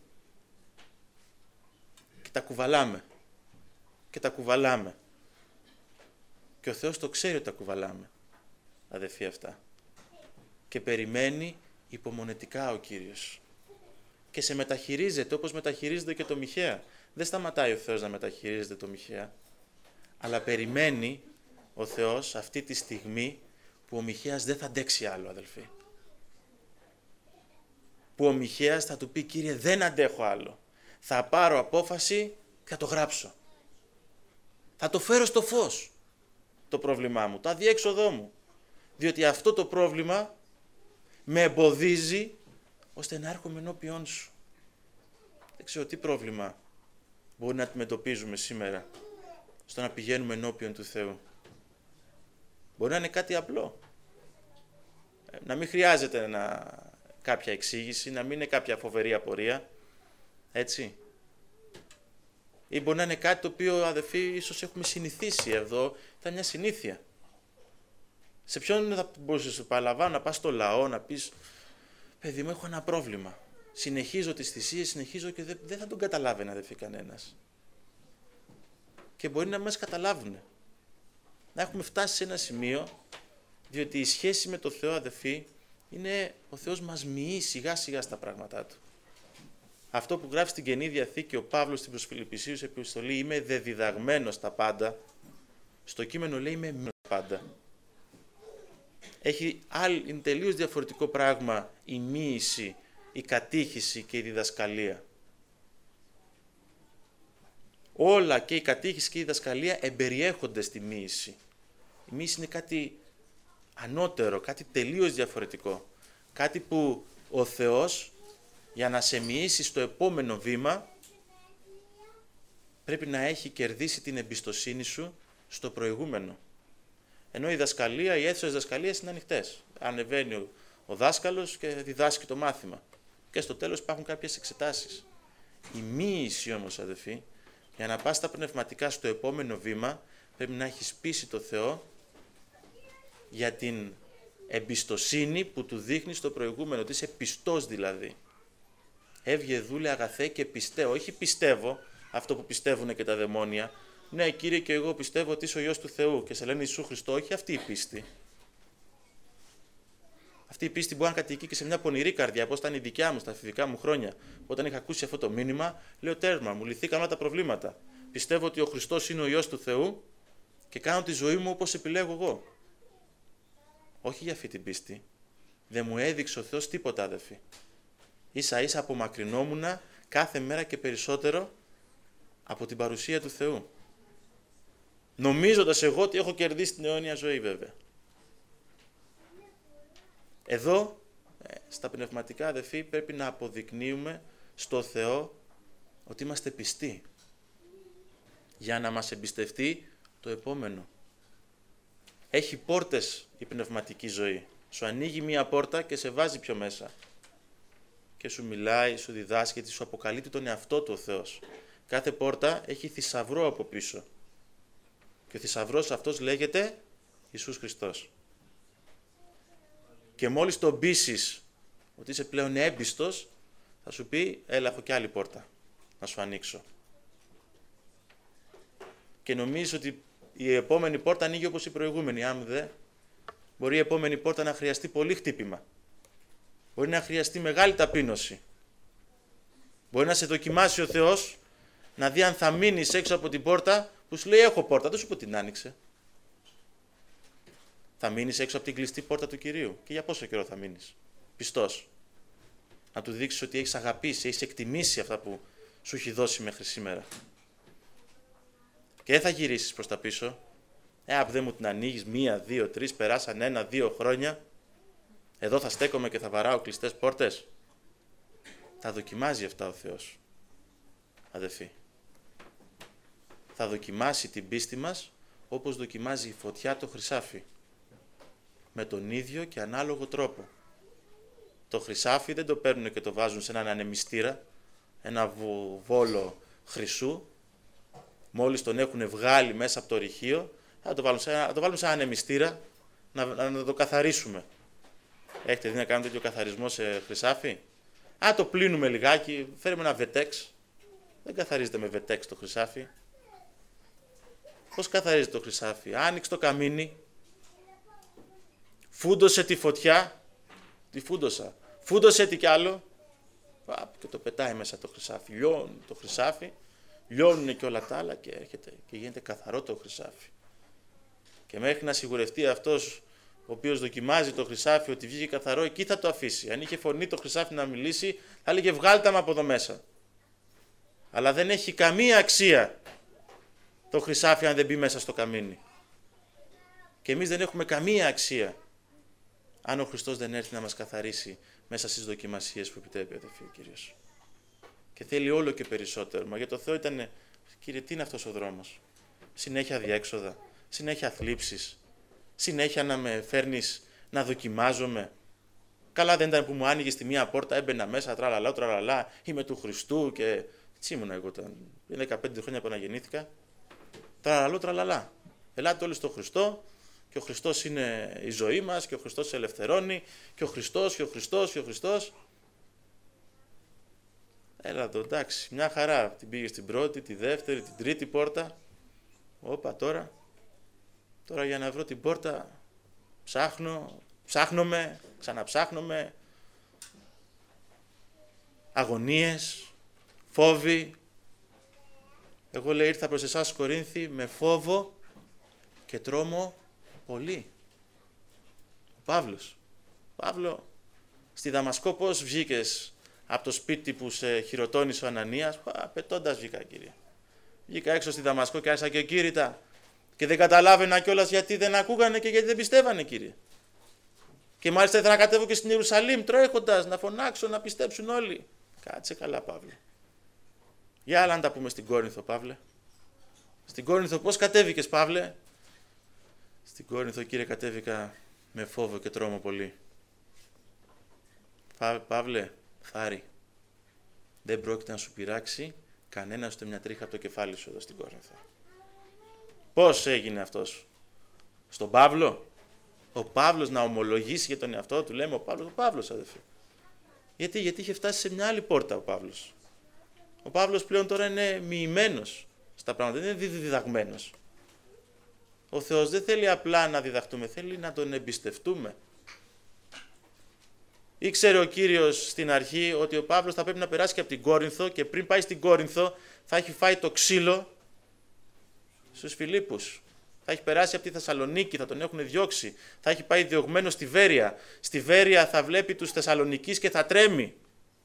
Και τα κουβαλάμε. Και τα κουβαλάμε. Και ο Θεός το ξέρει ότι τα κουβαλάμε, αδελφοί, αυτά. Και περιμένει υπομονετικά ο Κύριος. Και σε μεταχειρίζεται όπως μεταχειρίζεται και το Μιχαία. Δεν σταματάει ο Θεός να μεταχειρίζεται το Μιχαία. Αλλά περιμένει ο Θεός αυτή τη στιγμή που ο Μιχαίας δεν θα αντέξει άλλο, αδελφοί. Που ο Μιχαίας θα του πει «Κύριε, δεν αντέχω άλλο. Θα πάρω απόφαση και θα το γράψω. Θα το φέρω στο φως το πρόβλημά μου, το αδιέξοδό μου. Διότι αυτό το πρόβλημα με εμποδίζει ώστε να έρχομαι ενώπιόν σου». Δεν ξέρω τι πρόβλημα μπορεί να αντιμετωπίζουμε σήμερα στο να πηγαίνουμε ενώπιον του Θεού. Μπορεί να είναι κάτι απλό. Να μην χρειάζεται να... κάποια εξήγηση, να μην είναι κάποια φοβερή απορία. Έτσι. Ή μπορεί να είναι κάτι το οποίο, αδελφοί, ίσως έχουμε συνηθίσει εδώ. Ήταν μια συνήθεια. Σε ποιον θα μπορούσες να παραλαμβάνω, να πας στο λαό, να πεις «Παιδί μου, έχω ένα πρόβλημα. Συνεχίζω τις θυσίες, συνεχίζω και δεν, δεν θα τον καταλάβει, αδελφοί, κανένας». Και μπορεί να μας καταλάβουν. Να έχουμε φτάσει σε ένα σημείο, διότι η σχέση με το Θεό, αδελφοί, είναι ο Θεός μας μοιεί σιγά σιγά στα πράγματά Του. Αυτό που γράφει στην Καινή Διαθήκη ο Παύλος στην προς Φιλιππισίους επιστολή, «Είμαι δεδιδαγμένος στα πάντα», στο κείμενο λέει «Είμαι μοιημένος στα πάντα». Έχει άλλη, είναι τελείως διαφορετικό πράγμα η μοίηση, η κατήχηση και η διδασκαλία. Όλα, και η κατήχηση και η διδασκαλία, εμπεριέχονται στη μοίηση. Η μοίηση είναι κάτι ανώτερο, κάτι τελείως διαφορετικό. Κάτι που ο Θεός, για να σε μοιήσει στο επόμενο βήμα, πρέπει να έχει κερδίσει την εμπιστοσύνη σου στο προηγούμενο. Ενώ η δασκαλία, οι αίθουσες δασκαλίας είναι ανοιχτές. Ανεβαίνει ο, ο δάσκαλος και διδάσκει το μάθημα. Και στο τέλος υπάρχουν κάποιες εξετάσεις. Η μοίηση όμως, αδελφοί, για να πας τα πνευματικά στο επόμενο βήμα, Πρέπει να έχεις πείσει το Θεό για την εμπιστοσύνη που του δείχνει στο προηγούμενο, ότι είσαι πιστός δηλαδή. Έβγε δούλε αγαθέ και πιστεύω. Όχι πιστεύω αυτό που πιστεύουν και τα δαιμόνια. Ναι, Κύριε, και εγώ πιστεύω ότι είσαι ο Υιός του Θεού και σε λένε Ιησού Χριστό. Όχι αυτή η πίστη. Αυτή η πίστη μπορεί να κατοικεί και σε μια πονηρή καρδιά, όπως ήταν η δικιά μου στα εφηβικά μου χρόνια. Όταν είχα ακούσει αυτό το μήνυμα, λέω τέρμα, μου λυθήκαν όλα τα προβλήματα. Πιστεύω ότι ο Χριστός είναι ο Υιός του Θεού και κάνω τη ζωή μου όπως επιλέγω εγώ. Όχι για αυτή την πίστη. Δεν μου έδειξε ο Θεός τίποτα, αδελφοί. Ίσα ίσα απομακρυνόμουν κάθε μέρα και περισσότερο από την παρουσία του Θεού. Νομίζοντας εγώ ότι έχω κερδίσει την αιώνια ζωή, βέβαια. Εδώ, στα πνευματικά, αδελφοί, πρέπει να αποδεικνύουμε στο Θεό ότι είμαστε πιστοί για να μας εμπιστευτεί το επόμενο. Έχει πόρτες η πνευματική ζωή. Σου ανοίγει μία πόρτα και σε βάζει πιο μέσα. Και σου μιλάει, σου διδάσκει, σου αποκαλύπτει τον εαυτό του ο Θεός. Κάθε πόρτα έχει θησαυρό από πίσω. Και ο θησαυρός αυτός λέγεται Ιησούς Χριστός. Και μόλις τον πείσεις ότι είσαι πλέον έμπιστος, θα σου πει, έλα, έχω κι άλλη πόρτα να σου ανοίξω. Και νομίζεις ότι η επόμενη πόρτα ανοίγει όπως η προηγούμενη. Αν δε, μπορεί η επόμενη πόρτα να χρειαστεί πολύ χτύπημα. Μπορεί να χρειαστεί μεγάλη ταπείνωση. Μπορεί να σε δοκιμάσει ο Θεός, να δει αν θα μείνεις έξω από την πόρτα που σου λέει έχω πόρτα, δεν σου πω την άνοιξε. Θα μείνεις έξω από την κλειστή πόρτα του Κυρίου. Και για πόσο καιρό θα μείνεις? Πιστός. Να του δείξεις ότι έχεις αγαπήσει, έχεις εκτιμήσει αυτά που σου έχει δώσει μέχρι σήμερα. Και δεν θα γυρίσεις προς τα πίσω. Ε, απ' δεν μου την ανοίγεις μία, δύο, τρεις, περάσαν ένα, δύο χρόνια. Εδώ θα στέκομαι και θα βαράω κλειστές πόρτες. Θα δοκιμάζει αυτά ο Θεός, αδελφοί. Θα δοκιμάσει την πίστη μας όπως δοκιμάζει η φωτιά το χρυσάφι. Με τον ίδιο και ανάλογο τρόπο. Το χρυσάφι δεν το παίρνουν και το βάζουν σε έναν ανεμιστήρα, ένα βόλο χρυσού. Μόλις τον έχουν βγάλει μέσα από το ρηχείο, θα το βάλουν σε ένα, το βάλουν σε ένα ανεμιστήρα να, να, να το καθαρίσουμε. Έχετε δει να κάνετε τέτοιο καθαρισμό σε χρυσάφι? Α, το πλύνουμε λιγάκι, φέρουμε ένα βετέξ. Δεν καθαρίζεται με βετέξ το χρυσάφι. Πώς καθαρίζεται το χρυσάφι? Άνοιξε το καμίνι, φούντωσε τη φωτιά, τη φούντοσα, φούντωσε τι κι άλλο, και το πετάει μέσα το χρυσάφι. Λιώνει το χρυσάφι, λιώνουν και όλα τα άλλα και έρχεται και γίνεται καθαρό το χρυσάφι. Και μέχρι να σιγουρευτεί αυτός ο οποίος δοκιμάζει το χρυσάφι ότι βγήκε καθαρό, εκεί θα το αφήσει. Αν είχε φωνή το χρυσάφι να μιλήσει, θα έλεγε βγάλτε με από εδώ μέσα. Αλλά δεν έχει καμία αξία το χρυσάφι αν δεν μπει μέσα στο καμίνι. Και εμείς δεν έχουμε καμία αξία αν ο Χριστός δεν έρθει να μας καθαρίσει μέσα στις δοκιμασίες που επιτρέπει, αδελφοί, ο Κύριος. Και θέλει όλο και περισσότερο. Μα για το Θεό ήταν, Κύριε, τι είναι αυτός ο δρόμος? Συνέχεια διέξοδα, συνέχεια θλίψεις, συνέχεια να με φέρνεις να δοκιμάζομαι. Καλά δεν ήταν που μου άνοιγες τη μία πόρτα, έμπαινα μέσα, τραλαλά, τραλαλά, είμαι του Χριστού και έτσι ήμουνα εγώ όταν δεκαπέντε χρόνια που αναγεννήθηκα. Τραλαλό, τραλαλά. Ελάτε όλοι στο Χριστό και ο Χριστός είναι η ζωή μας και ο Χριστός σε ελευθερώνει και ο Χριστός και ο Χριστός και ο Χριστός. Έλα εδώ, εντάξει, μια χαρά. Την πήγε στην πρώτη, τη δεύτερη, την τρίτη πόρτα. Όπα τώρα. Τώρα για να βρω την πόρτα ψάχνω, ψάχνομαι, ξαναψάχνομαι. Αγωνίες, φόβοι. Εγώ λέει ήρθα προς εσάς Κορίνθοι με φόβο και τρόμο πολύ. Ο Παύλος. Παύλο, στη Δαμασκό πώς βγήκες από το σπίτι που σε χειροτώνησε ο Ανανίας? Πετώντας βγήκα, Κύριε. Βγήκα έξω στη Δαμασκό και άρχισα και κήρυτα και δεν καταλάβαινα κιόλας γιατί δεν ακούγανε και γιατί δεν πιστεύανε, Κύριε. Και μάλιστα ήθελα να κατέβω και στην Ιερουσαλήμ τρέχοντας, να φωνάξω, να πιστέψουν όλοι. Κάτσε καλά, Παύλε. Για άλλα να τα πούμε στην Κόρινθο, Παύλε. Στην Κόρινθο πώς κατέβηκες, Παύλε? Στην Κόρινθο, Κύριε, κατέβηκα με φόβο και τρόμο πολύ. Παύλε, θάρη. Δεν πρόκειται να σου πειράξει κανένας ούτε μια τρίχα από το κεφάλι σου εδώ στην Κόρινθο. Πώς έγινε αυτός? Στον Παύλο. Ο Παύλος να ομολογήσει για τον εαυτό του, λέμε ο Παύλος, ο Παύλος αδελφοί. Γιατί, γιατί είχε φτάσει σε μια άλλη πόρτα ο Παύλος. Ο Παύλος πλέον τώρα είναι μοιημένος στα πράγματα, δεν είναι διδαγμένος. Ο Θεός δεν θέλει απλά να διδαχτούμε, θέλει να τον εμπιστευτούμε. Ήξερε ο Κύριος στην αρχή ότι ο Παύλος θα πρέπει να περάσει και από την Κόρινθο και πριν πάει στην Κόρινθο θα έχει φάει το ξύλο στους Φιλίππους. Θα έχει περάσει από τη Θεσσαλονίκη, θα τον έχουν διώξει. Θα έχει πάει διωγμένο στη Βέρεια. Στη Βέρεια θα βλέπει τους Θεσσαλονικείς και θα τρέμει.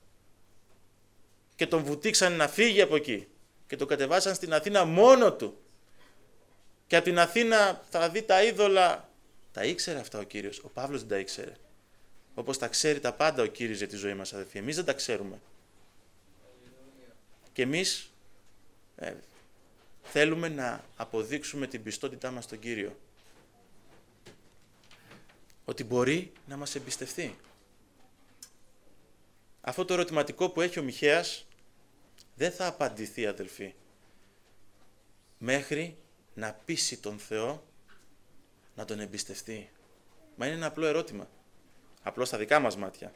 Και τον βουτήξαν να φύγει από εκεί. Και τον κατεβάσαν στην Αθήνα μόνο του. Και από την Αθήνα θα δει τα είδωλα. Τα ήξερε αυτά ο Κύριος. Ο Παύλος δεν τα ήξερε. Όπως τα ξέρει τα πάντα ο Κύριος για τη ζωή μας, αδελφοί. Εμείς δεν τα ξέρουμε. Και εμείς ε, θέλουμε να αποδείξουμε την πιστότητά μας στον Κύριο. Ότι μπορεί να μας εμπιστευτεί. Αυτό το ερωτηματικό που έχει ο Μιχαίας δεν θα απαντηθεί, αδελφοί, μέχρι να πείσει τον Θεό να τον εμπιστευτεί. Μα είναι ένα απλό ερώτημα. Απλό στα δικά μας μάτια.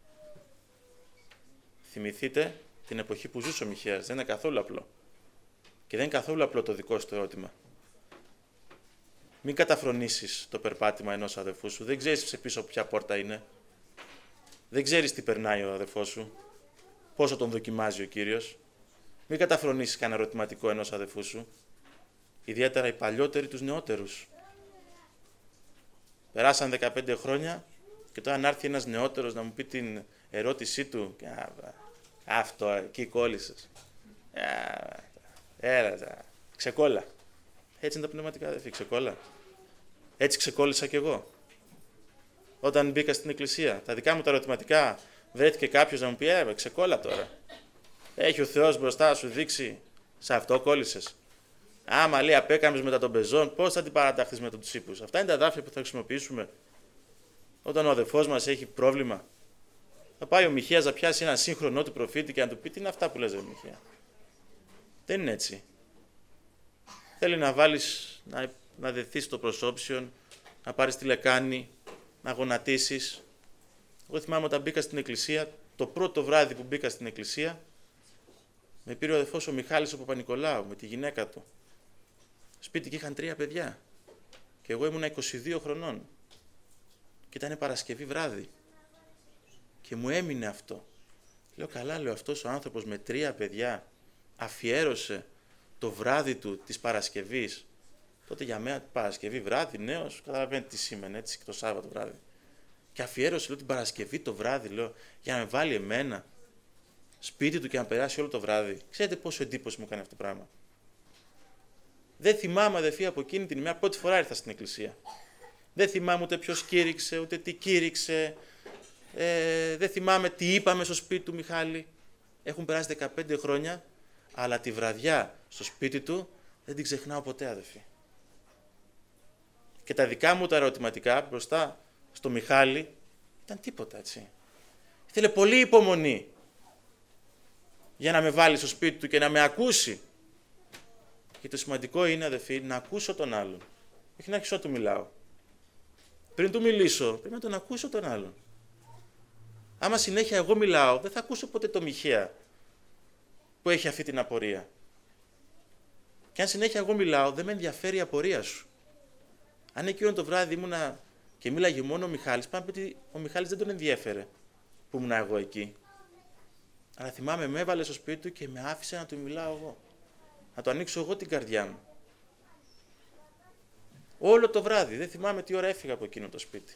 Θυμηθείτε την εποχή που ζούσε ο Μιχαίας. Δεν είναι καθόλου απλό. Και δεν είναι καθόλου απλό το δικό σου το ερώτημα. Μην καταφρονήσεις το περπάτημα ενός αδελφού σου. Δεν ξέρεις σε πίσω ποια πόρτα είναι. Δεν ξέρεις τι περνάει ο αδελφός σου. Πόσο τον δοκιμάζει ο Κύριος. Μην καταφρονήσεις κανένα ερωτηματικό ενός αδελφού σου. Ιδιαίτερα οι παλιότεροι τους νεότερους. Περάσαν δεκαπέντε χρόνια και τώρα να έρθει ένας νεότερος να μου πει την ερώτησή του. Αυτό, εκεί κόλλησες. Έλα, ξεκόλα. Έτσι είναι τα πνευματικά, αδελφοί, ξεκόλα. Έτσι ξεκόλλησα κι εγώ. Όταν μπήκα στην εκκλησία, τα δικά μου τα ερωτηματικά, βρέθηκε κάποιος να μου πει, ε, ξεκόλα τώρα. Έχει ο Θεός μπροστά σου δείξει, σε αυτό κόλλησες. Άμα λέει απέκαμες μετά τον πεζόν, πώς θα την παραταχθείς με τους ύπους. Αυτά είναι τα δάφια που θα χρησιμοποιήσουμε όταν ο αδελφός μας έχει πρόβλημα. Θα πάει ο Μιχαίας να πιάσει έναν σύγχρονό του προφήτη και να του πει τι είναι αυτά που λες, ρε Μιχαία. Δεν είναι έτσι. Θέλει να βάλεις, να, να δεθείς το προσώψιον, να πάρεις τη λεκάνη, να γονατίσεις. Εγώ θυμάμαι όταν μπήκα στην εκκλησία, το πρώτο βράδυ που μπήκα στην εκκλησία, με πήρε ο αδελφός ο Μιχάλης ο Παπα-Νικολάου με τη γυναίκα του. Σπίτι και είχαν τρία παιδιά. Και εγώ ήμουνα είκοσι δύο χρονών. Και ήταν Παρασκευή βράδυ. Και μου έμεινε αυτό. Λέω καλά, λέω αυτός ο άνθρωπος με τρία παιδιά αφιέρωσε το βράδυ του της Παρασκευής. Τότε για μένα Παρασκευή βράδυ, νέος, καταλαβαίνετε τι σήμαινε, έτσι, και το Σάββατο βράδυ. Και αφιέρωσε, λέω, την Παρασκευή το βράδυ, λέω, για να με βάλει εμένα σπίτι του και να περάσει όλο το βράδυ. Ξέρετε πόσο εντύπωση μου έκανε αυτό το πράγμα. Δεν θυμάμαι, αδελφοί, από εκείνη την ημέρα, πρώτη φορά ήρθα στην εκκλησία. Δεν θυμάμαι ούτε ποιος κήρυξε, ούτε τι κήρυξε. Ε, δεν θυμάμαι τι είπαμε στο σπίτι του Μιχάλη. Έχουν περάσει δεκαπέντε χρόνια, αλλά τη βραδιά στο σπίτι του δεν την ξεχνάω ποτέ, αδελφοί. Και τα δικά μου τα ερωτηματικά μπροστά στο Μιχάλη ήταν τίποτα, έτσι. Ήθελε πολύ υπομονή για να με βάλει στο σπίτι του και να με ακούσει. Και το σημαντικό είναι, αδελφοί, να ακούσω τον άλλον. Όχι να αρχίσω να του μιλάω. Πριν του μιλήσω, πρέπει να τον ακούσω τον άλλον. Άμα συνέχεια εγώ μιλάω, δεν θα ακούσω ποτέ το Μιχαία που έχει αυτή την απορία. Και αν συνέχεια εγώ μιλάω, δεν με ενδιαφέρει η απορία σου. Αν εκείνο το βράδυ ήμουνα και μίλαγε μόνο ο Μιχάλης, πάμε ότι ο Μιχάλης δεν τον ενδιέφερε που ήμουνα εγώ εκεί. Αλλά θυμάμαι, με έβαλε στο σπίτι του και με άφησε να του μιλάω εγώ. Να του ανοίξω εγώ την καρδιά μου. Όλο το βράδυ, δεν θυμάμαι τι ώρα έφυγα από εκείνο το σπίτι.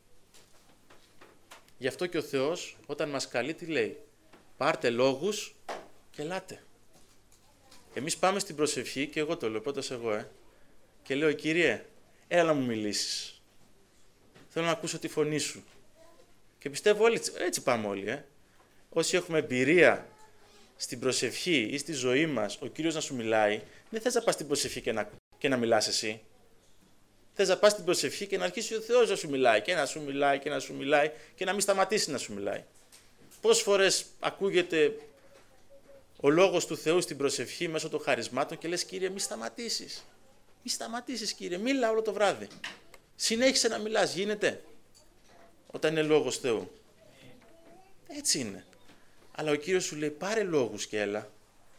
Γι' αυτό και ο Θεός όταν μας καλεί τι λέει? Πάρτε λόγους και ελάτε. Εμείς πάμε στην προσευχή και εγώ το λέω, πρώτος εγώ, ε, και λέω, Κύριε, έλα να μου μιλήσεις. Θέλω να ακούσω τη φωνή σου. Και πιστεύω όλοι, έτσι πάμε όλοι, ε. Όσοι έχουμε εμπειρία στην προσευχή ή στη ζωή μας, ο Κύριος να σου μιλάει, δεν θες να πας στην προσευχή και να, και να μιλάς εσύ. Θες να πας στην προσευχή και να αρχίσει ο Θεός να σου μιλάει και να σου μιλάει και να σου μιλάει και να μην σταματήσει να σου μιλάει. Πόσες φορές ακούγεται ο λόγος του Θεού στην προσευχή μέσω των χαρισμάτων και λες, Κύριε, μη σταματήσεις. Μη σταματήσεις, Κύριε, μίλα όλο το βράδυ. Συνέχισε να μιλάς, γίνεται, όταν είναι λόγος Θεού. Έτσι είναι. Αλλά ο Κύριος σου λέει, πάρε λόγους και έλα.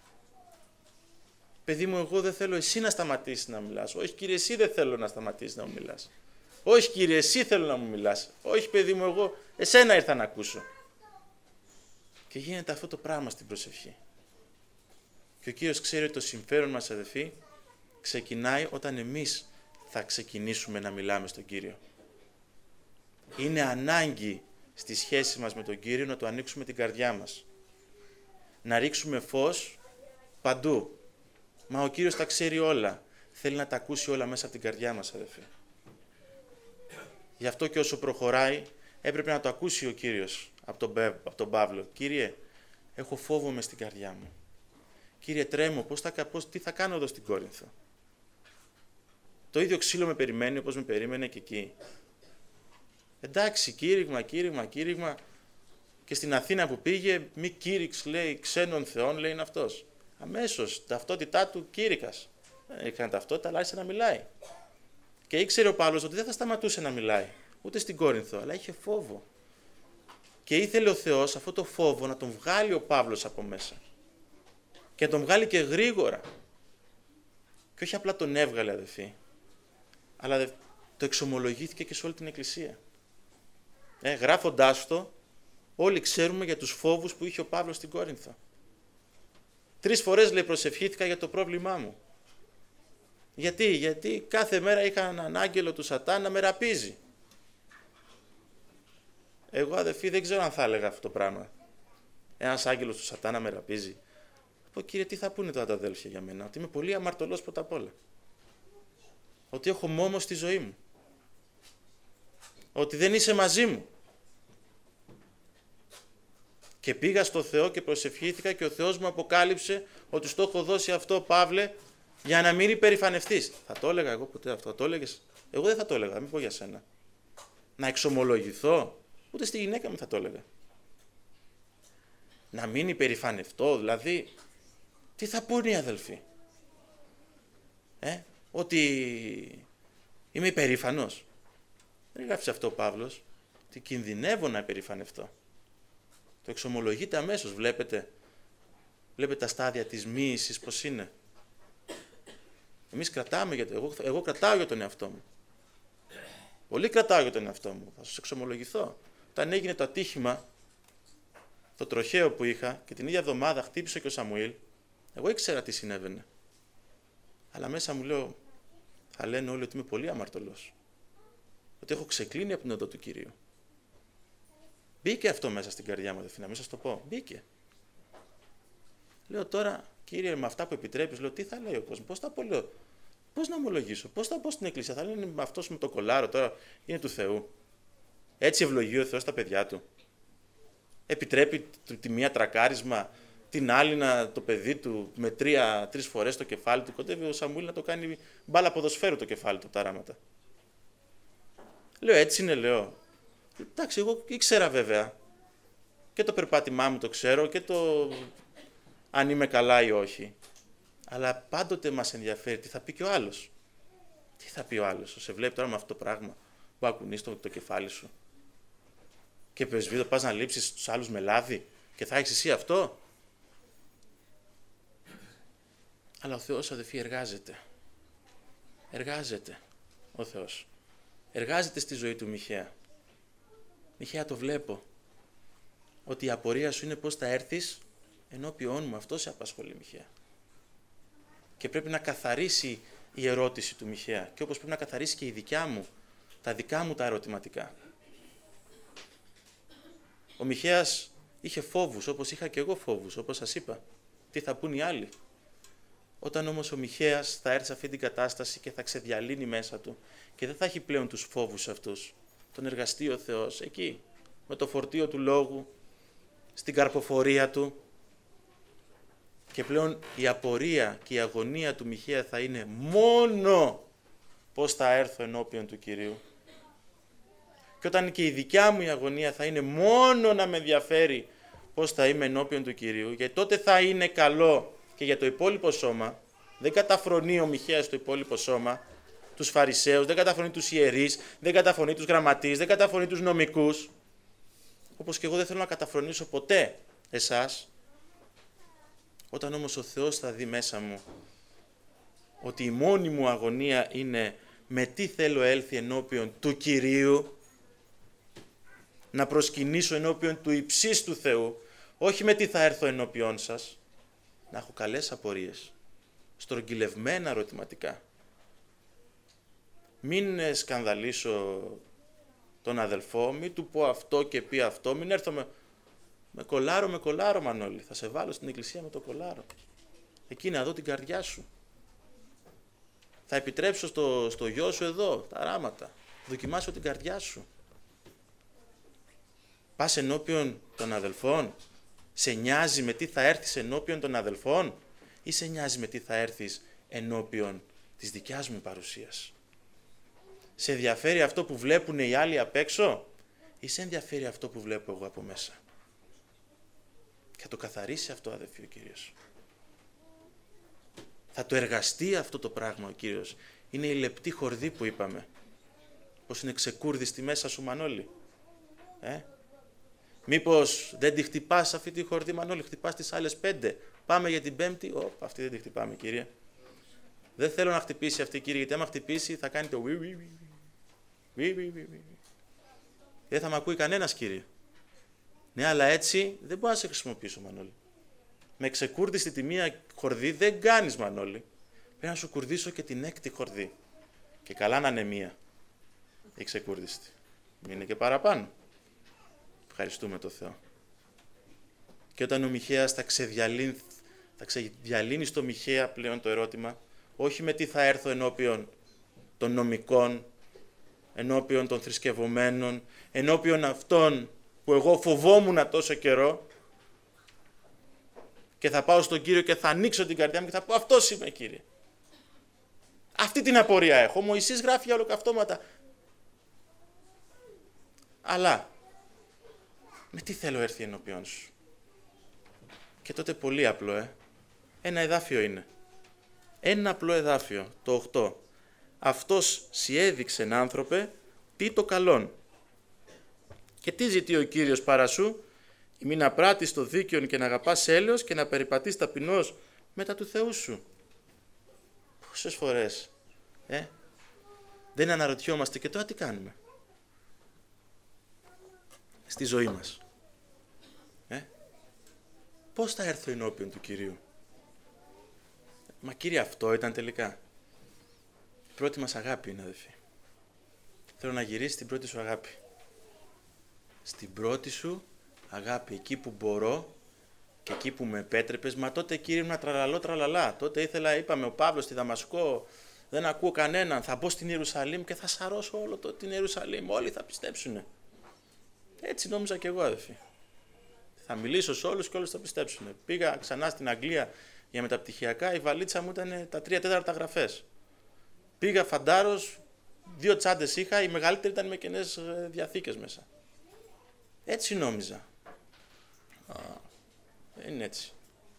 Παιδί μου, εγώ δεν θέλω εσύ να σταματήσεις να μιλάς. Όχι, Κύριε, εσύ δεν θέλω να σταματήσεις να μου μιλάς. Όχι, Κύριε, εσύ θέλω να μου μιλάς. Όχι, παιδί μου, εγώ εσένα ήρθα να ακούσω. Και γίνεται αυτό το πράγμα στην προσευχή. Και ο Κύριος ξέρει ότι το συμφέρον μας, αδελφοί, ξεκινάει όταν εμείς θα ξεκινήσουμε να μιλάμε στον Κύριο. Είναι ανάγκη στη σχέση μας με τον Κύριο να του ανοίξουμε την καρδιά μας. Να ρίξουμε φως παντού. Μα ο Κύριος τα ξέρει όλα. Θέλει να τα ακούσει όλα μέσα από την καρδιά μας, αδελφοί. Γι' αυτό και όσο προχωράει, έπρεπε να το ακούσει ο Κύριος από τον, από τον Παύλο. Κύριε, έχω φόβο μες στην καρδιά μου. Κύριε, τρέμω, πώς θα, πώς, τι θα κάνω εδώ στην Κόρινθο. Το ίδιο ξύλο με περιμένει όπως με περίμενε και εκεί. Εντάξει, κήρυγμα, κήρυγμα, κήρυγμα. Και στην Αθήνα που πήγε, μη κήρυξ, λέει, ξένων θεών, λέει, είναι αυτός. Αμέσως, ταυτότητά του κήρυκας. Έκανε ταυτότητα, αλλά άρχισε να μιλάει. Και ήξερε ο Παύλος ότι δεν θα σταματούσε να μιλάει, ούτε στην Κόρινθο, αλλά είχε φόβο. Και ήθελε ο Θεός αυτό το φόβο να τον βγάλει ο Παύλος από μέσα. Και να τον βγάλει και γρήγορα. Και όχι απλά τον έβγαλε, αδελφοί, αλλά το εξομολογήθηκε και σε όλη την Εκκλησία. Ε, γράφοντάς το, όλοι ξέρουμε για τους φόβους που είχε ο Παύλος στην Κόρινθο. Τρεις φορές, λέει, προσευχήθηκα για το πρόβλημά μου. Γιατί, γιατί κάθε μέρα είχα έναν άγγελο του Σατάν να με ραπίζει. Εγώ, αδελφοί, δεν ξέρω αν θα έλεγα αυτό το πράγμα. Ένας άγγελος του Σατάν να με ραπίζει. Πω, Κύριε, τι θα πούνε τώρα τα αδέλφια για μένα? Ότι είμαι πολύ αμαρτωλός πρώτα απ' όλα. Ότι έχω μόμο στη ζωή μου. Ότι δεν είσαι μαζί μου. Και πήγα στο Θεό και προσευχήθηκα και ο Θεός μου αποκάλυψε ότι στο έχω δώσει αυτό, Παύλε, για να μην υπερηφανευτείς. Θα το έλεγα εγώ ποτέ αυτό? Θα το έλεγες? Εγώ δεν θα το έλεγα, μην πω για σένα. Να εξομολογηθώ? Ούτε στη γυναίκα μου θα το έλεγα. Να μην υπερηφανευτώ, δηλαδή, τι θα πούνε οι αδελφοί? Ε, ότι είμαι υπερήφανος? Δεν γράψει αυτό ο Παύλος, ότι κινδυνεύω να υπερηφανευτώ. Το εξομολογείται αμέσως, βλέπετε. Βλέπετε τα στάδια της μοίησης πώς είναι. Εμείς κρατάμε για το, εγώ, εγώ κρατάω για τον εαυτό μου. Πολύ κρατάω για τον εαυτό μου. Θα σας εξομολογηθώ. Όταν έγινε το ατύχημα, το τροχαίο που είχα και την ίδια εβδομάδα χτύπησε και ο Σαμουήλ, εγώ ήξερα τι συνέβαινε. Αλλά μέσα μου λέω, θα λένε όλοι ότι είμαι πολύ αμαρτωλός. Ότι έχω ξεκλίνει από την οδό του Κυρίου. Μπήκε αυτό μέσα στην καρδιά μου, αδελφοί, να μην σας το πω. Μπήκε. Λέω τώρα, Κύριε, με αυτά που επιτρέπεις, λέω, τι θα λέει ο κόσμος, πώς θα πω, λέω, πώς να ομολογήσω, πώς θα πω στην εκκλησία, θα λένε με αυτός με το κολάρο τώρα είναι του Θεού. Έτσι ευλογεί ο Θεός τα παιδιά του. Επιτρέπει τη μία τρακάρισμα, την άλλη να, το παιδί του με τρία, τρεις φορές το κεφάλι του, κοντεύει ο Σαμουήλ να το κάνει μπάλα ποδοσφαίρου το κεφάλι του, τα ράματα. Λέω, έτσι είναι, λέω. Εντάξει, εγώ ήξερα βέβαια. Και το περπάτημά μου το ξέρω και το αν είμαι καλά ή όχι. Αλλά πάντοτε μας ενδιαφέρει τι θα πει και ο άλλος. Τι θα πει ο άλλος? Σε βλέπει τώρα με αυτό το πράγμα που ακουνείς το, το κεφάλι σου. Και πρεσβείδο πας να λείψεις τους άλλους με λάδι και θα έχεις εσύ αυτό. Αλλά ο Θεός, αδελφοί, εργάζεται. Εργάζεται ο Θεός. Εργάζεται στη ζωή του Μιχαία. Μιχαία, το βλέπω. Ότι η απορία σου είναι πώς θα έρθεις ενώπιόν μου. Αυτό σε απασχολεί, Μιχαία. Και πρέπει να καθαρίσει η ερώτηση του Μιχαία. Και όπως πρέπει να καθαρίσει και η δικιά μου, τα δικά μου τα ερωτηματικά. Ο Μιχαίας είχε φόβους, όπως είχα και εγώ φόβους, όπως σας είπα. Τι θα πούν οι άλλοι? Όταν όμως ο Μιχαίας θα έρθει σε αυτή την κατάσταση και θα ξεδιαλύνει μέσα του και δεν θα έχει πλέον τους φόβους αυτούς, τον εργαστεί ο Θεός εκεί, με το φορτίο του λόγου, στην καρποφορία του, και πλέον η απορία και η αγωνία του Μιχαία θα είναι μόνο πώς θα έρθω ενώπιον του Κυρίου. Και όταν και η δικιά μου η αγωνία θα είναι μόνο να με ενδιαφέρει πώς θα είμαι ενώπιον του Κυρίου, γιατί τότε θα είναι καλό και για το υπόλοιπο σώμα, Δεν καταφρονεί ο Μιχαίας το υπόλοιπο σώμα, τους Φαρισαίους, δεν καταφρονεί τους ιερείς, δεν καταφρονεί τους γραμματείς, δεν καταφρονεί τους νομικούς. Όπως και εγώ δεν θέλω να καταφρονήσω ποτέ εσάς. Όταν όμως ο Θεός θα δει μέσα μου ότι η μόνη μου αγωνία είναι με τι θέλω έλθει ενώπιον του Κυρίου, να προσκυνήσω ενώπιον του υψίστου Θεού, όχι με τι θα έρθω ενώπιον σας, να έχω καλές απορίες, στρογγυλευμένα ερωτηματικά. Μην σκανδαλίσω τον αδελφό, μην του πω αυτό και πει αυτό, μην έρθω με, με κολάρο, με κολάρο Μανώλη, θα σε βάλω στην εκκλησία με το κολάρο. Εκεί να δω την καρδιά σου. Θα επιτρέψω στο, στο γιο σου εδώ, τα ράματα, δοκιμάσω την καρδιά σου. Πας ενώπιον των αδελφών, σε νοιάζει με τι θα έρθεις ενώπιον των αδελφών ή σε νοιάζει με τι θα έρθεις ενώπιον της δικιάς μου παρουσίας. Σε ενδιαφέρει αυτό που βλέπουν οι άλλοι απ' έξω ή σε ενδιαφέρει αυτό που βλέπω εγώ από μέσα. Και θα το καθαρίσει αυτό, αδελφοί, ο Κύριος. Θα το εργαστεί αυτό το πράγμα ο Κύριος. Είναι η λεπτή χορδή που είπαμε. Πώς είναι ξεκούρδιστη μέσα σου, Μανώλη. Ε? Μήπως δεν τη χτυπάς αυτή τη χορδή, Μανώλη, χτυπάς τις άλλες πέντε. Πάμε για την πέμπτη. Ωπ, αυτή δεν τη χτυπάμε, Κύριε. Δεν θέλω να χτυπήσει αυτή, Κύριε, γιατί άμα χτυπήσει θα κάνει το βι, βι, βι, βι, βι, βι, βι. Δεν θα με ακούει κανένας, Κύριε. Ναι, αλλά έτσι δεν μπορώ να σε χρησιμοποιήσω, Μανώλη. Με ξεκούρδιστη τη μία χορδή δεν κάνεις, Μανώλη. Πρέπει να σου κουρδίσω και την έκτη χορδή. Και καλά να είναι μία η ξεκούρδιστη. Μην είναι και παραπάνω. Ευχαριστούμε το Θεό. Και όταν ο Μιχαίας θα ξεδιαλύνει, θα ξεδιαλύνει στο Μιχαία πλέον το ερώτημα, όχι με τι θα έρθω ενώπιον των νομικών, ενώπιον των θρησκευωμένων, ενώπιον αυτών που εγώ φοβόμουν τόσο καιρό, και θα πάω στον Κύριο και θα ανοίξω την καρδιά μου και θα πω αυτός είμαι, Κύριε. Αυτή την απορία έχω. Ο Μωυσής γράφει για ολοκαυτώματα. Αλλά με τι θέλω έρθει ενώπιον σου. Και τότε πολύ απλό, ε. Ένα εδάφιο είναι. Ένα απλό εδάφιο, το οκτώ. Αυτός σοι έδειξεν, άνθρωπε, τι το καλόν. Και τι ζητεί ο Κύριος παρά σου, ημί να πράττεις το δίκαιον και να αγαπάς έλεος και να περιπατείς ταπεινός μετά του Θεού σου. Πόσες φορές, ε, δεν αναρωτιόμαστε και τώρα τι κάνουμε στη ζωή μας. Ε, πώς θα έρθω ενώπιον του Κυρίου. Μα Κύριε, αυτό ήταν τελικά. Η πρώτη μας αγάπη είναι, αδελφοί. Θέλω να γυρίσεις στην πρώτη σου αγάπη. Στην πρώτη σου αγάπη, εκεί που μπορώ και εκεί που με επέτρεπες. Μα τότε, Κύριε, ήμουν τραλαλό τραλαλά. Τότε ήθελα, είπαμε, ο Παύλος στη Δαμασκό, δεν ακούω κανέναν. Θα μπω στην Ιερουσαλήμ και θα σαρώσω όλο το, την Ιερουσαλήμ. Όλοι θα πιστέψουνε. Έτσι νόμιζα κι εγώ, αδελφοί. Θα μιλήσω σε όλους και όλους θα πιστέψουνε. Πήγα ξανά στην Αγγλία για μεταπτυχιακά, η βαλίτσα μου ήταν τα τρία τέταρτα γραφές. Πήγα φαντάρος, δύο τσάντες είχα, η μεγαλύτερη ήταν με κενές διαθήκες μέσα. Έτσι νόμιζα. Α, δεν είναι έτσι.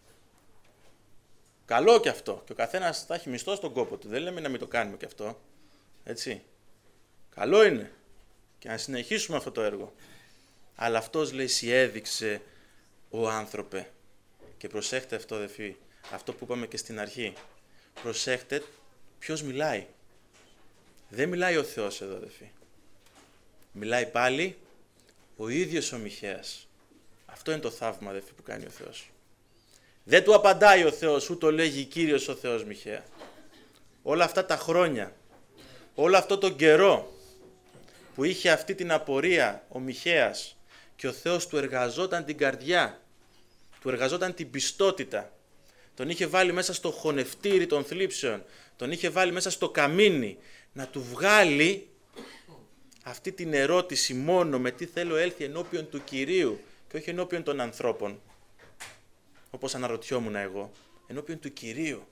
Καλό κι αυτό. Και ο καθένας θα έχει μισθό στον κόπο του. Δεν λέμε να μην το κάνουμε κι αυτό. Έτσι. Καλό είναι. Και να συνεχίσουμε αυτό το έργο. Αλλά αυτός, λέει, σοι έδειξε ο άνθρωπε. Και προσέχτε αυτό, αδελφοί. Αυτό που είπαμε και στην αρχή. Προσέχτε ποιος μιλάει. Δεν μιλάει ο Θεός εδώ, αδελφοί. Μιλάει πάλι ο ίδιος ο Μιχαίας. Αυτό είναι το θαύμα, αδελφοί, που κάνει ο Θεός. Δεν του απαντάει ο Θεός, ούτε το λέγει Κύριος ο Θεός Μιχαία. Όλα αυτά τα χρόνια, όλο αυτό τον καιρό που είχε αυτή την απορία ο Μιχαίας και ο Θεός του εργαζόταν την καρδιά, του εργαζόταν την πιστότητα, τον είχε βάλει μέσα στο χωνευτήρι των θλίψεων, τον είχε βάλει μέσα στο καμίνι, να του βγάλει αυτή την ερώτηση μόνο με τι θέλω έλθει ενώπιον του Κυρίου και όχι ενώπιον των ανθρώπων, όπως αναρωτιόμουν εγώ, ενώπιον του Κυρίου.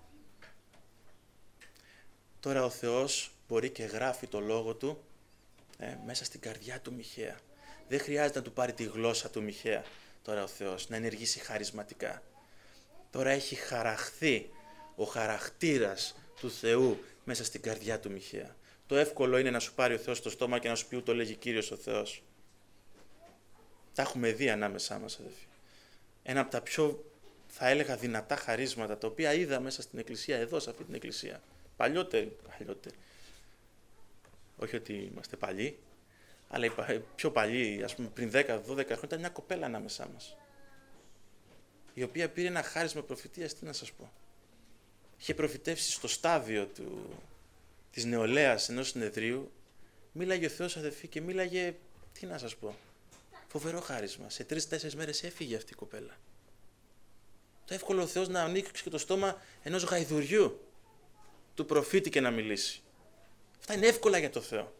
Τώρα ο Θεός μπορεί και γράφει το λόγο του ε, μέσα στην καρδιά του Μιχαία. Δεν χρειάζεται να του πάρει τη γλώσσα του Μιχαία τώρα ο Θεός, να ενεργήσει χαρισματικά. Τώρα έχει χαραχθεί ο χαρακτήρας του Θεού μέσα στην καρδιά του Μιχαία. Το εύκολο είναι να σου πάρει ο Θεός στο στόμα και να σου πει ούτω λέγει Κύριος ο Θεός. Τα έχουμε δει ανάμεσά μας, αδελφοί. Ένα από τα πιο, θα έλεγα, δυνατά χαρίσματα, τα οποία είδα μέσα στην εκκλησία, εδώ, σε αυτή την εκκλησία. Παλιότερη, παλιότερη. Όχι ότι είμαστε παλιοί, αλλά οι πιο παλιοί, ας πούμε πριν δέκα δώδεκα χρόνια, ήταν μια κοπέλα ανάμεσά μας. Η οποία πήρε ένα χάρισμα προφητείας, τι να σας πω. Είχε προφητεύσει στο στάδιο του, της νεολαίας ενός συνεδρίου, μίλαγε ο Θεός, αδελφοί, και μίλαγε, τι να σας πω, φοβερό χάρισμα. Σε τρεις-τέσσερις μέρες έφυγε αυτή η κοπέλα. Το εύκολο ο Θεός να ανοίξει και το στόμα ενός γαϊδουριού, του προφήτη, και να μιλήσει. Αυτά είναι εύκολα για το Θεό.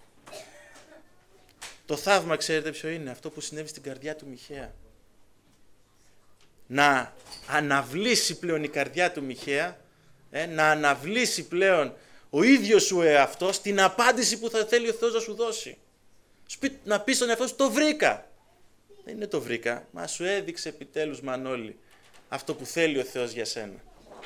Το θαύμα, ξέρετε ποιο είναι? Αυτό που συνέβη στην καρδιά του Μιχαία. Να αναβλήσει πλέον η καρδιά του Μιχαία, ε, να αναβλήσει πλέον ο ίδιος ο εαυτός την απάντηση που θα θέλει ο Θεός να σου δώσει. Να πεις στον εαυτό σου, το βρήκα. Δεν είναι το βρήκα, μα σου έδειξε επιτέλους, Μανώλη, αυτό που θέλει ο Θεός για σένα.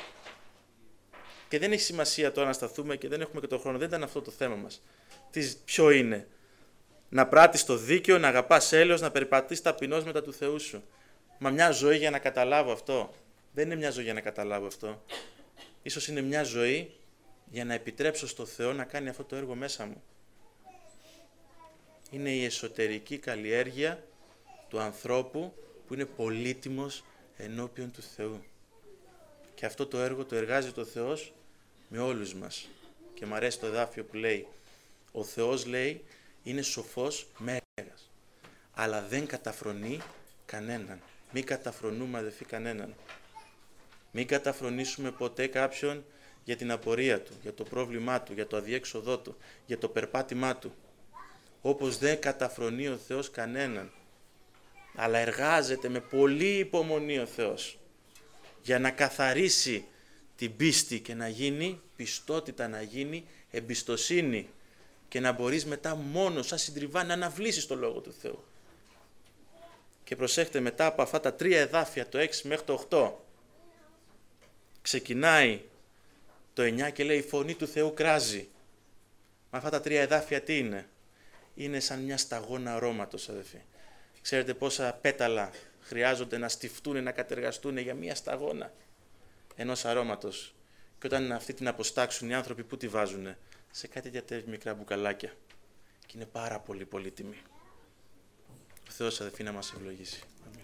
Και δεν έχει σημασία τώρα να σταθούμε και δεν έχουμε και τον χρόνο, δεν ήταν αυτό το θέμα μας. Τι, ποιο είναι? Να πράττεις το δίκαιο, να αγαπάς έλεος, να περιπατείς ταπεινός μετά του Θεού σου. Μα μια ζωή για να καταλάβω αυτό? Δεν είναι μια ζωή για να καταλάβω αυτό. Ίσως είναι μια ζωή για να επιτρέψω στο Θεό να κάνει αυτό το έργο μέσα μου. Είναι η εσωτερική καλλιέργεια του ανθρώπου που είναι πολύτιμος ενώπιον του Θεού. Και αυτό το έργο το εργάζεται ο Θεός με όλους μας. Και μου αρέσει το εδάφιο που λέει, ο Θεός, λέει, είναι σοφός μέγας, αλλά δεν καταφρονεί κανέναν. Μην καταφρονούμε, αδελφοί, κανέναν. Μην καταφρονήσουμε ποτέ κάποιον για την απορία του, για το πρόβλημά του, για το αδιέξοδό του, για το περπάτημά του. Όπως δεν καταφρονεί ο Θεός κανέναν. Αλλά εργάζεται με πολύ υπομονή ο Θεός για να καθαρίσει την πίστη και να γίνει πιστότητα, να γίνει εμπιστοσύνη και να μπορείς μετά μόνο σαν συντριβάνι να αναβλήσεις το Λόγο του Θεού. Και προσέχτε, μετά από αυτά τα τρία εδάφια, το έξι μέχρι το οκτώ, ξεκινάει το εννιά και λέει η φωνή του Θεού κράζει. Με αυτά τα τρία εδάφια τι είναι? Είναι σαν μια σταγόνα αρώματος, αδελφοί. Ξέρετε πόσα πέταλα χρειάζονται να στιφτούν, να κατεργαστούν για μια σταγόνα ενός αρώματος? Και όταν αυτή την αποστάξουν οι άνθρωποι, πού τη βάζουνε? Σε κάτι τέτοια μικρά μπουκαλάκια. Και είναι πάρα πολύ πολύτιμη. Ο Θεός, αδελφοί, να μας ευλογήσει.